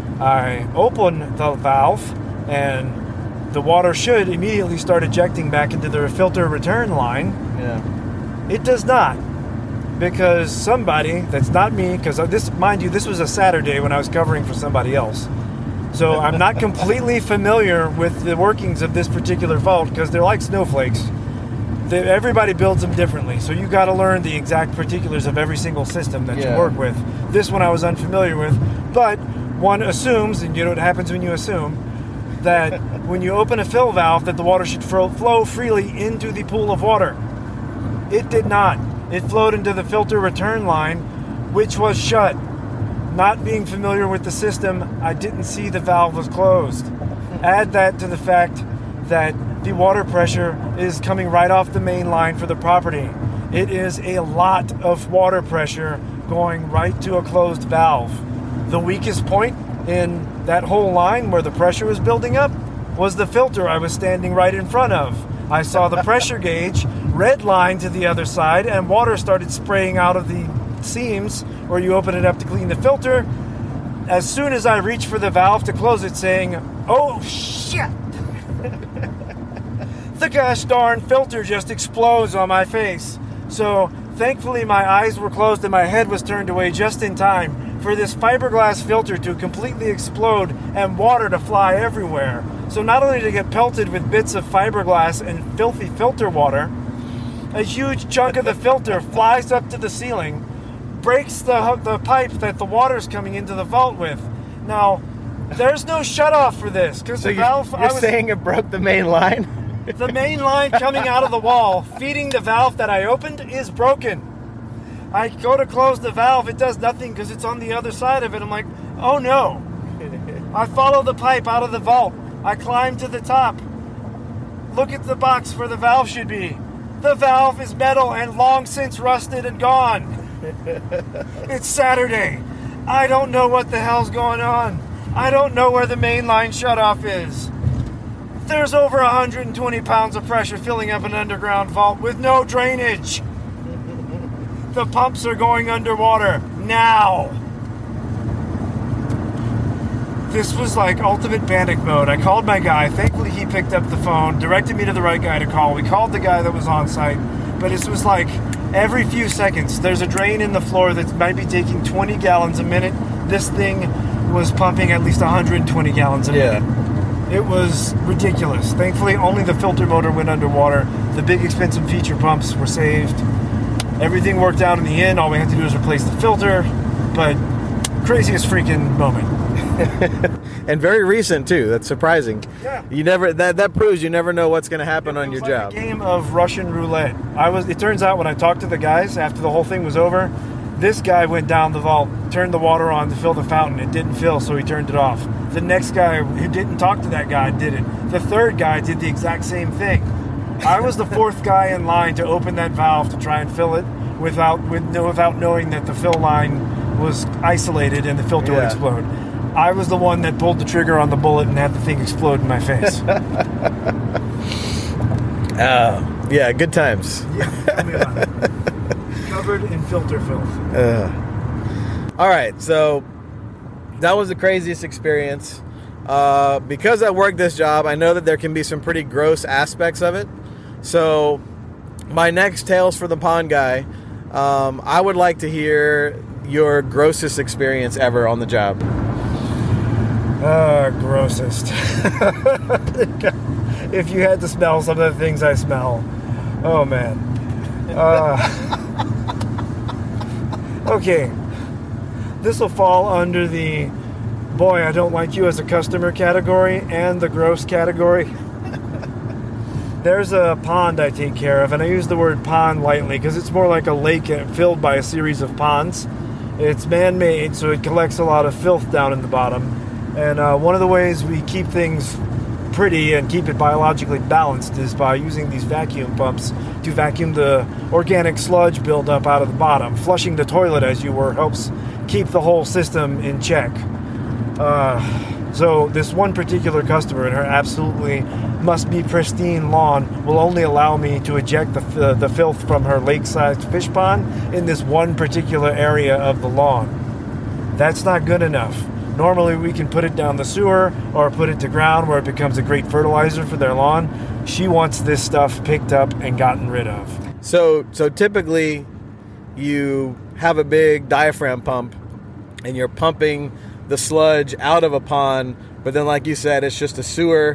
K: I open the valve, and the water should immediately start ejecting back into the filter return line.
J: Yeah.
K: It does not. Because somebody, that's not me, because this was a Saturday when I was covering for somebody else. So I'm not completely familiar with the workings of this particular vault, because they're like snowflakes. Everybody builds them differently, so you got to learn the exact particulars of every single system that you work with. This one I was unfamiliar with, but one assumes, and you know what happens when you assume, that when you open a fill valve, that the water should flow freely into the pool of water. It did not. It flowed into the filter return line, which was shut. Not being familiar with the system, I didn't see the valve was closed. Add that to the fact that the water pressure is coming right off the main line for the property. It is a lot of water pressure going right to a closed valve. The weakest point in that whole line where the pressure was building up was the filter I was standing right in front of. I saw the pressure gauge red line to the other side, and water started spraying out of the seams where you open it up to clean the filter. As soon as I reached for the valve to close it, saying, "Oh shit!" the gosh darn filter just explodes on my face. So thankfully my eyes were closed and my head was turned away just in time for this fiberglass filter to completely explode and water to fly everywhere. So not only to get pelted with bits of fiberglass and filthy filter water, a huge chunk of the filter flies up to the ceiling, breaks the pipe that the water's coming into the vault with. Now, there's no shutoff for this, because the valve...
J: You're saying it broke the main line?
K: The main line coming out of the wall, feeding the valve that I opened, is broken. I go to close the valve, it does nothing because it's on the other side of it. I'm like, oh no. I follow the pipe out of the vault. I climb to the top. Look at the box where the valve should be. The valve is metal and long since rusted and gone. It's Saturday. I don't know what the hell's going on. I don't know where the main line shutoff is. There's over 120 pounds of pressure filling up an underground vault with no drainage. The pumps are going underwater now. This was like ultimate panic mode. I called my guy. Thankfully, he picked up the phone, directed me to the right guy to call. We called the guy that was on site, but it was like every few seconds, there's a drain in the floor that might be taking 20 gallons a minute. This thing was pumping at least 120 gallons a minute. It was ridiculous. Thankfully, only the filter motor went underwater. The big expensive feature pumps were saved. Everything worked out in the end. All we had to do was replace the filter, but craziest freaking moment.
J: And very recent too. That's surprising.
K: Yeah.
J: You never that proves you never know what's going to happen on your
K: It was
J: job.
K: like a game of Russian roulette. It turns out when I talked to the guys after the whole thing was over, this guy went down the vault, turned the water on to fill the fountain. It didn't fill, so he turned it off. The next guy who didn't talk to that guy did it. The third guy did the exact same thing. I was the fourth guy in line to open that valve to try and fill it without knowing that the fill line was isolated and the filter would explode. I was the one that pulled the trigger on the bullet and had the thing explode in my face.
J: Yeah, good times.
K: Yeah, tell me about it. Covered in filter filth.
J: All right, so that was the craziest experience. Because I work this job, I know that there can be some pretty gross aspects of it. So my next Tales from the Pond guy, I would like to hear your grossest experience ever on the job.
K: Grossest. If you had to smell some of the things I smell. Oh, man. Okay. This will fall under the boy, I don't like you as a customer category and the gross category. There's a pond I take care of, and I use the word pond lightly because it's more like a lake filled by a series of ponds. It's man-made, so it collects a lot of filth down in the bottom. And one of the ways we keep things pretty and keep it biologically balanced is by using these vacuum pumps to vacuum the organic sludge buildup out of the bottom. Flushing the toilet, as you were, helps keep the whole system in check. So this one particular customer and her absolutely must-be pristine lawn will only allow me to eject the filth from her lake-sized fish pond in this one particular area of the lawn. That's not good enough. Normally we can put it down the sewer or put it to ground where it becomes a great fertilizer for their lawn. She wants this stuff picked up and gotten rid of.
J: So typically you have a big diaphragm pump and you're pumping the sludge out of a pond, but then like you said, it's just a sewer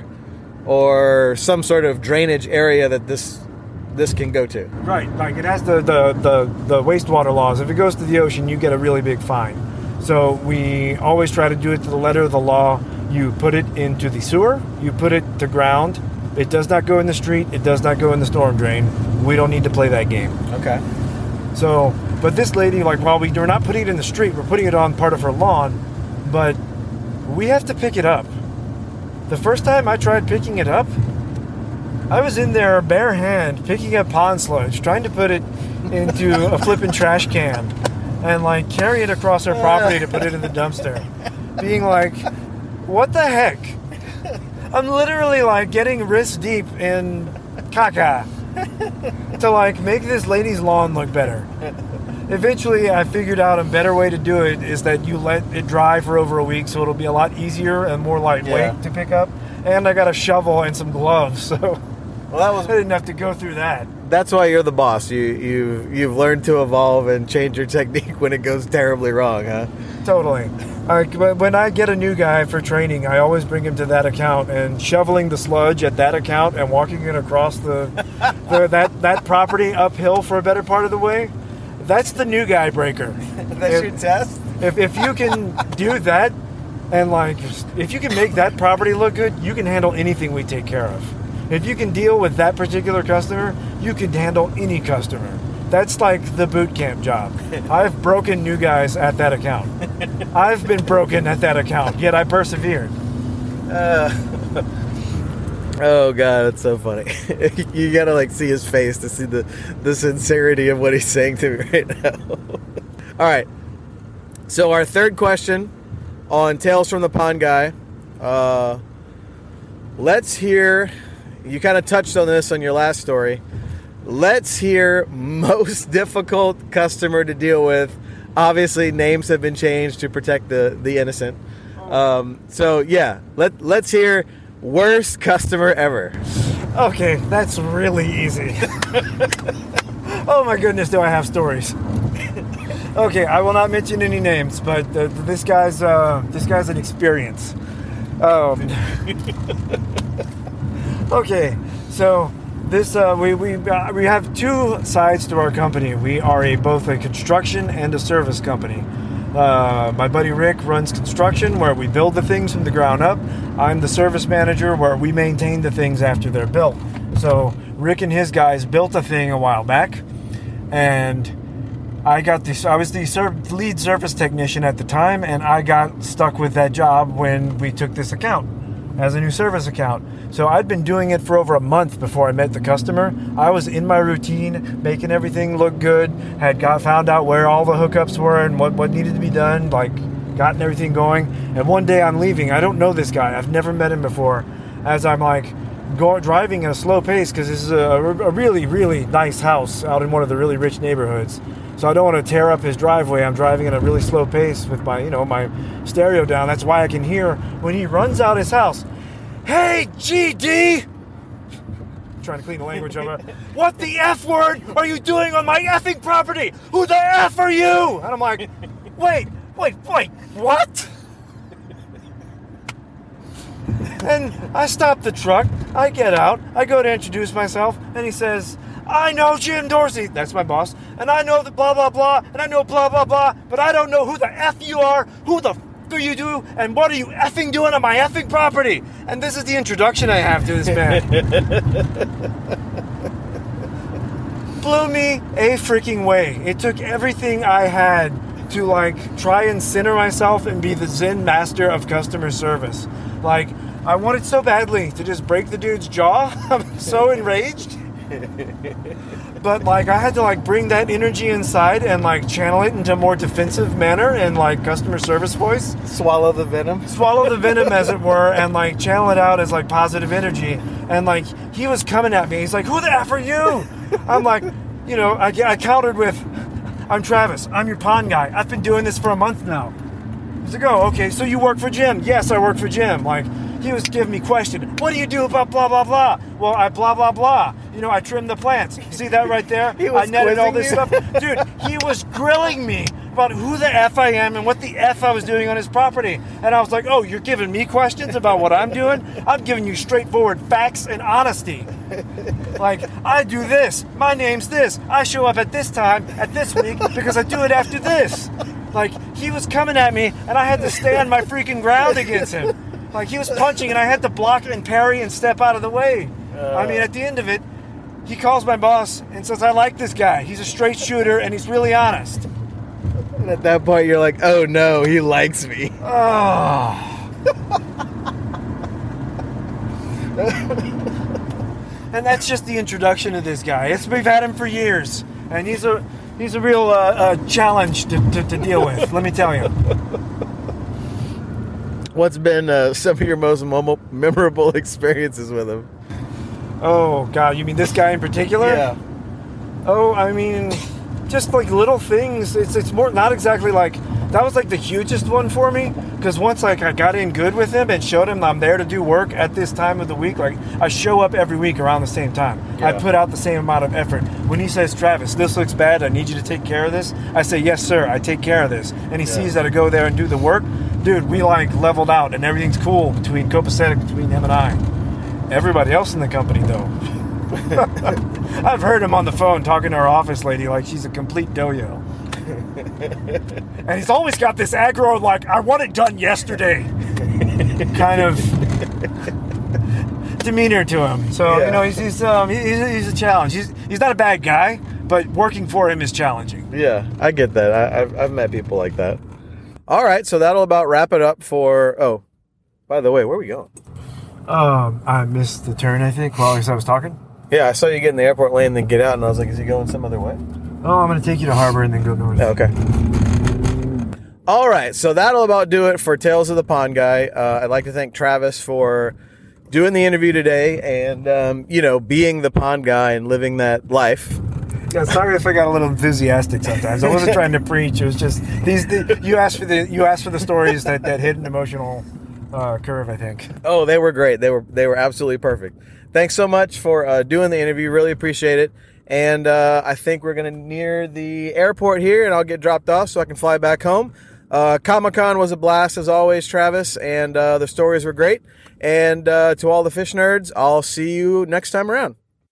J: or some sort of drainage area that this can go to.
K: Right, like it has the wastewater laws. If it goes to the ocean, you get a really big fine. So we always try to do it to the letter of the law. You put it into the sewer, you put it to ground. It does not go in the street, it does not go in the storm drain. We don't need to play that game.
J: Okay.
K: So, but this lady, like, while we're not putting it in the street, we're putting it on part of her lawn, but we have to pick it up. The first time I tried picking it up, I was in there bare hand picking up pond sludge, trying to put it into a flippin' trash can and like carry it across her property to put it in the dumpster. Being like, what the heck? I'm literally like getting wrist deep in caca to like make this lady's lawn look better. Eventually I figured out a better way to do it is that you let it dry for over a week so it'll be a lot easier and more lightweight to pick up. And I got a shovel and some gloves, so I didn't have to go through that.
J: That's why you're the boss. You've learned to evolve and change your technique when it goes terribly wrong, huh?
K: Totally. When I get a new guy for training, I always bring him to that account, and shoveling the sludge at that account and walking it across that property uphill for a better part of the way, that's the new guy breaker.
J: That's your test?
K: If you can do that, and like if you can make that property look good, you can handle anything we take care of. If you can deal with that particular customer, you can handle any customer. That's like the boot camp job. I've broken new guys at that account. I've been broken at that account, yet I persevered.
J: Oh God, that's so funny. You gotta like see his face to see the sincerity of what he's saying to me right now. All right. So our third question on Tales from the Pond Guy. Let's hear. You kind of touched on this on your last story. Let's hear most difficult customer to deal with. Obviously, names have been changed to protect the innocent. So yeah, let's hear worst customer ever.
K: Okay, that's really easy. Oh my goodness, do I have stories? Okay, I will not mention any names, but this guy's an experience. Okay, so this we have two sides to our company. We are both a construction and a service company. My buddy Rick runs construction, where we build the things from the ground up. I'm the service manager, where we maintain the things after they're built. So Rick and his guys built a thing a while back, and I was the lead service technician at the time, and I got stuck with that job when we took this account as a new service account. So I'd been doing it for over a month before I met the customer. I was in my routine, making everything look good, found out where all the hookups were and what needed to be done, gotten everything going. And one day I'm leaving. I don't know this guy. I've never met him before. As I'm driving at a slow pace, because this is a really, really nice house out in one of the really rich neighborhoods. So I don't want to tear up his driveway. I'm driving at a really slow pace with my stereo down. That's why I can hear when he runs out his house. Hey, GD! I'm trying to clean the language over. What the F word are you doing on my effing property? Who the F are you? And I'm like, wait, what? And I stop the truck. I get out. I go to introduce myself, and he says, I know Jim Dorsey, that's my boss, and I know the blah, blah, blah, and I know blah, blah, blah, but I don't know who the F you are, who the F do you do, and what are you effing doing on my effing property? And this is the introduction I have to this man. Blew me a freaking way. It took everything I had to try and center myself and be the Zen master of customer service. I wanted so badly to just break the dude's jaw. I'm so enraged. But I had to bring that energy inside and channel it into a more defensive manner and customer service voice.
J: Swallow the venom,
K: as it were, and channel it out as positive energy. And he was coming at me. He's like, who the F are you? I'm I countered with, I'm Travis. I'm your pawn guy. I've been doing this for a month now. He's like, oh, okay, so you work for Jim? Yes, I work for Jim. He was giving me question. What do you do about blah, blah, blah? Well, I blah, blah, blah. I trim the plants. See that right there? I netted all this stuff. Dude, he was grilling me about who the F I am and what the F I was doing on his property. And I was like, oh, you're giving me questions about what I'm doing? I'm giving you straightforward facts and honesty. I do this. My name's this. I show up at this time, at this week, because I do it after this. He was coming at me, and I had to stand my freaking ground against him. He was punching, and I had to block and parry and step out of the way. At the end of it, he calls my boss and says, I like this guy. He's a straight shooter, and he's really honest.
J: And at that point, you're like, oh no, he likes me.
K: Oh. And that's just the introduction to this guy. We've had him for years, and he's a real challenge to deal with, let me tell you.
J: What's been some of your most memorable experiences with him?
K: Oh, God, you mean this guy in particular?
J: Yeah.
K: Oh, just little things. It's more, not exactly that was the hugest one for me, because once I got in good with him and showed him I'm there to do work at this time of the week, I show up every week around the same time. Yeah. I put out the same amount of effort. When he says, Travis, this looks bad, I need you to take care of this, I say, yes, sir, I take care of this. And he sees that I go there and do the work. Dude, we leveled out, and everything's cool copacetic between him and I. Everybody else in the company, though. I've heard him on the phone talking to our office lady like she's a complete doyo. And he's always got this aggro, I want it done yesterday kind of demeanor to him. So, he's a challenge. He's not a bad guy, but working for him is challenging.
J: Yeah, I get that. I've met people like that. All right, so that'll about wrap it up for... Oh, by the way, where are we going?
K: I missed the turn, I think, while I was talking.
J: Yeah, I saw you get in the airport lane and then get out, and I was like, is he going some other way?
K: Oh, I'm going to take you to Harbor and then go north.
J: Okay. All right, so that'll about do it for Tales of the Pond Guy. I'd like to thank Travis for doing the interview today and, being the pond guy and living that life.
K: Yeah, sorry if I got a little enthusiastic sometimes. I wasn't trying to preach. It was just you asked for the stories that hit an emotional curve, I think.
J: Oh, they were great. They were absolutely perfect. Thanks so much for doing the interview. Really appreciate it. And I think we're going to near the airport here, and I'll get dropped off so I can fly back home. Comic-Con was a blast as always, Travis, and the stories were great. And to all the fish nerds, I'll see you next time around.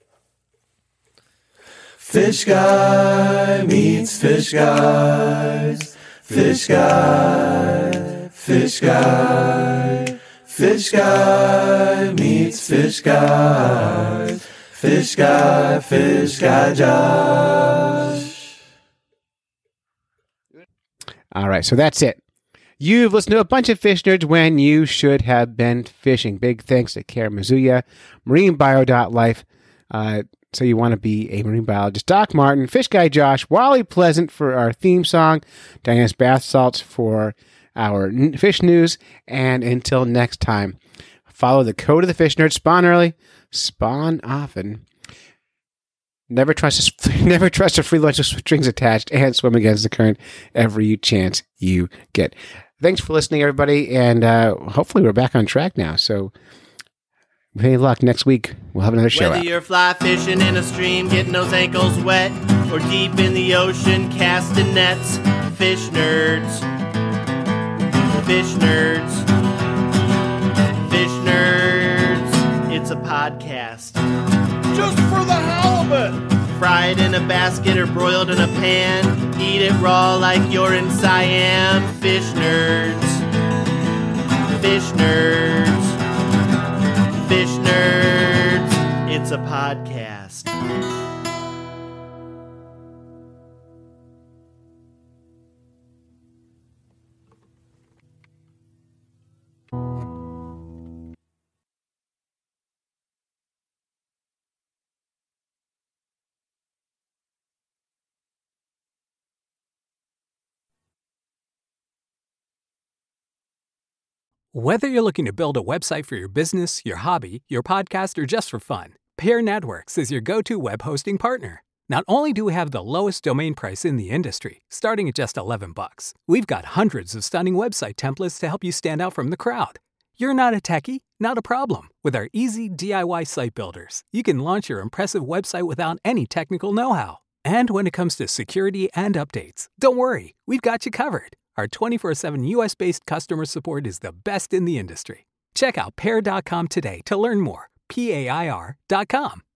I: Fish guy meets fish guys. Fish guy, fish guy. Fish guy meets fish guys. Fish guy Josh.
E: All right, so that's it. You've listened to a bunch of Fish Nerds when you should have been fishing. Big thanks to Kara Mizuya, MarineBio.life. So you want to be a marine biologist. Doc Martin, Fish Guy Josh, Wally Pleasant for our theme song, Diana's Bath Salts for our fish news. And until next time, follow the code of the Fish Nerds. Spawn early, spawn often. Never trust a free lunch with strings attached, and swim against the current every chance you get. Thanks for listening, everybody, and hopefully we're back on track now. So, any luck, next week we'll have another show
C: Whether
E: out.
C: you're fly fishing in a stream, getting those ankles wet, or deep in the ocean, casting nets, Fish Nerds. Fish Nerds. Fish Nerds. It's a podcast.
J: Just for the halibut!
C: Fried in a basket or broiled in a pan. Eat it raw like you're in Siam. Fish Nerds. Fish Nerds. Fish Nerds. It's a podcast.
B: Whether you're looking to build a website for your business, your hobby, your podcast, or just for fun, Pair Networks is your go-to web hosting partner. Not only do we have the lowest domain price in the industry, starting at just $11, we've got hundreds of stunning website templates to help you stand out from the crowd. You're not a techie? Not a problem. With our easy DIY site builders, you can launch your impressive website without any technical know-how. And when it comes to security and updates, don't worry, we've got you covered. Our 24/7 US-based customer support is the best in the industry. Check out Pair.com today to learn more. PAIR.com.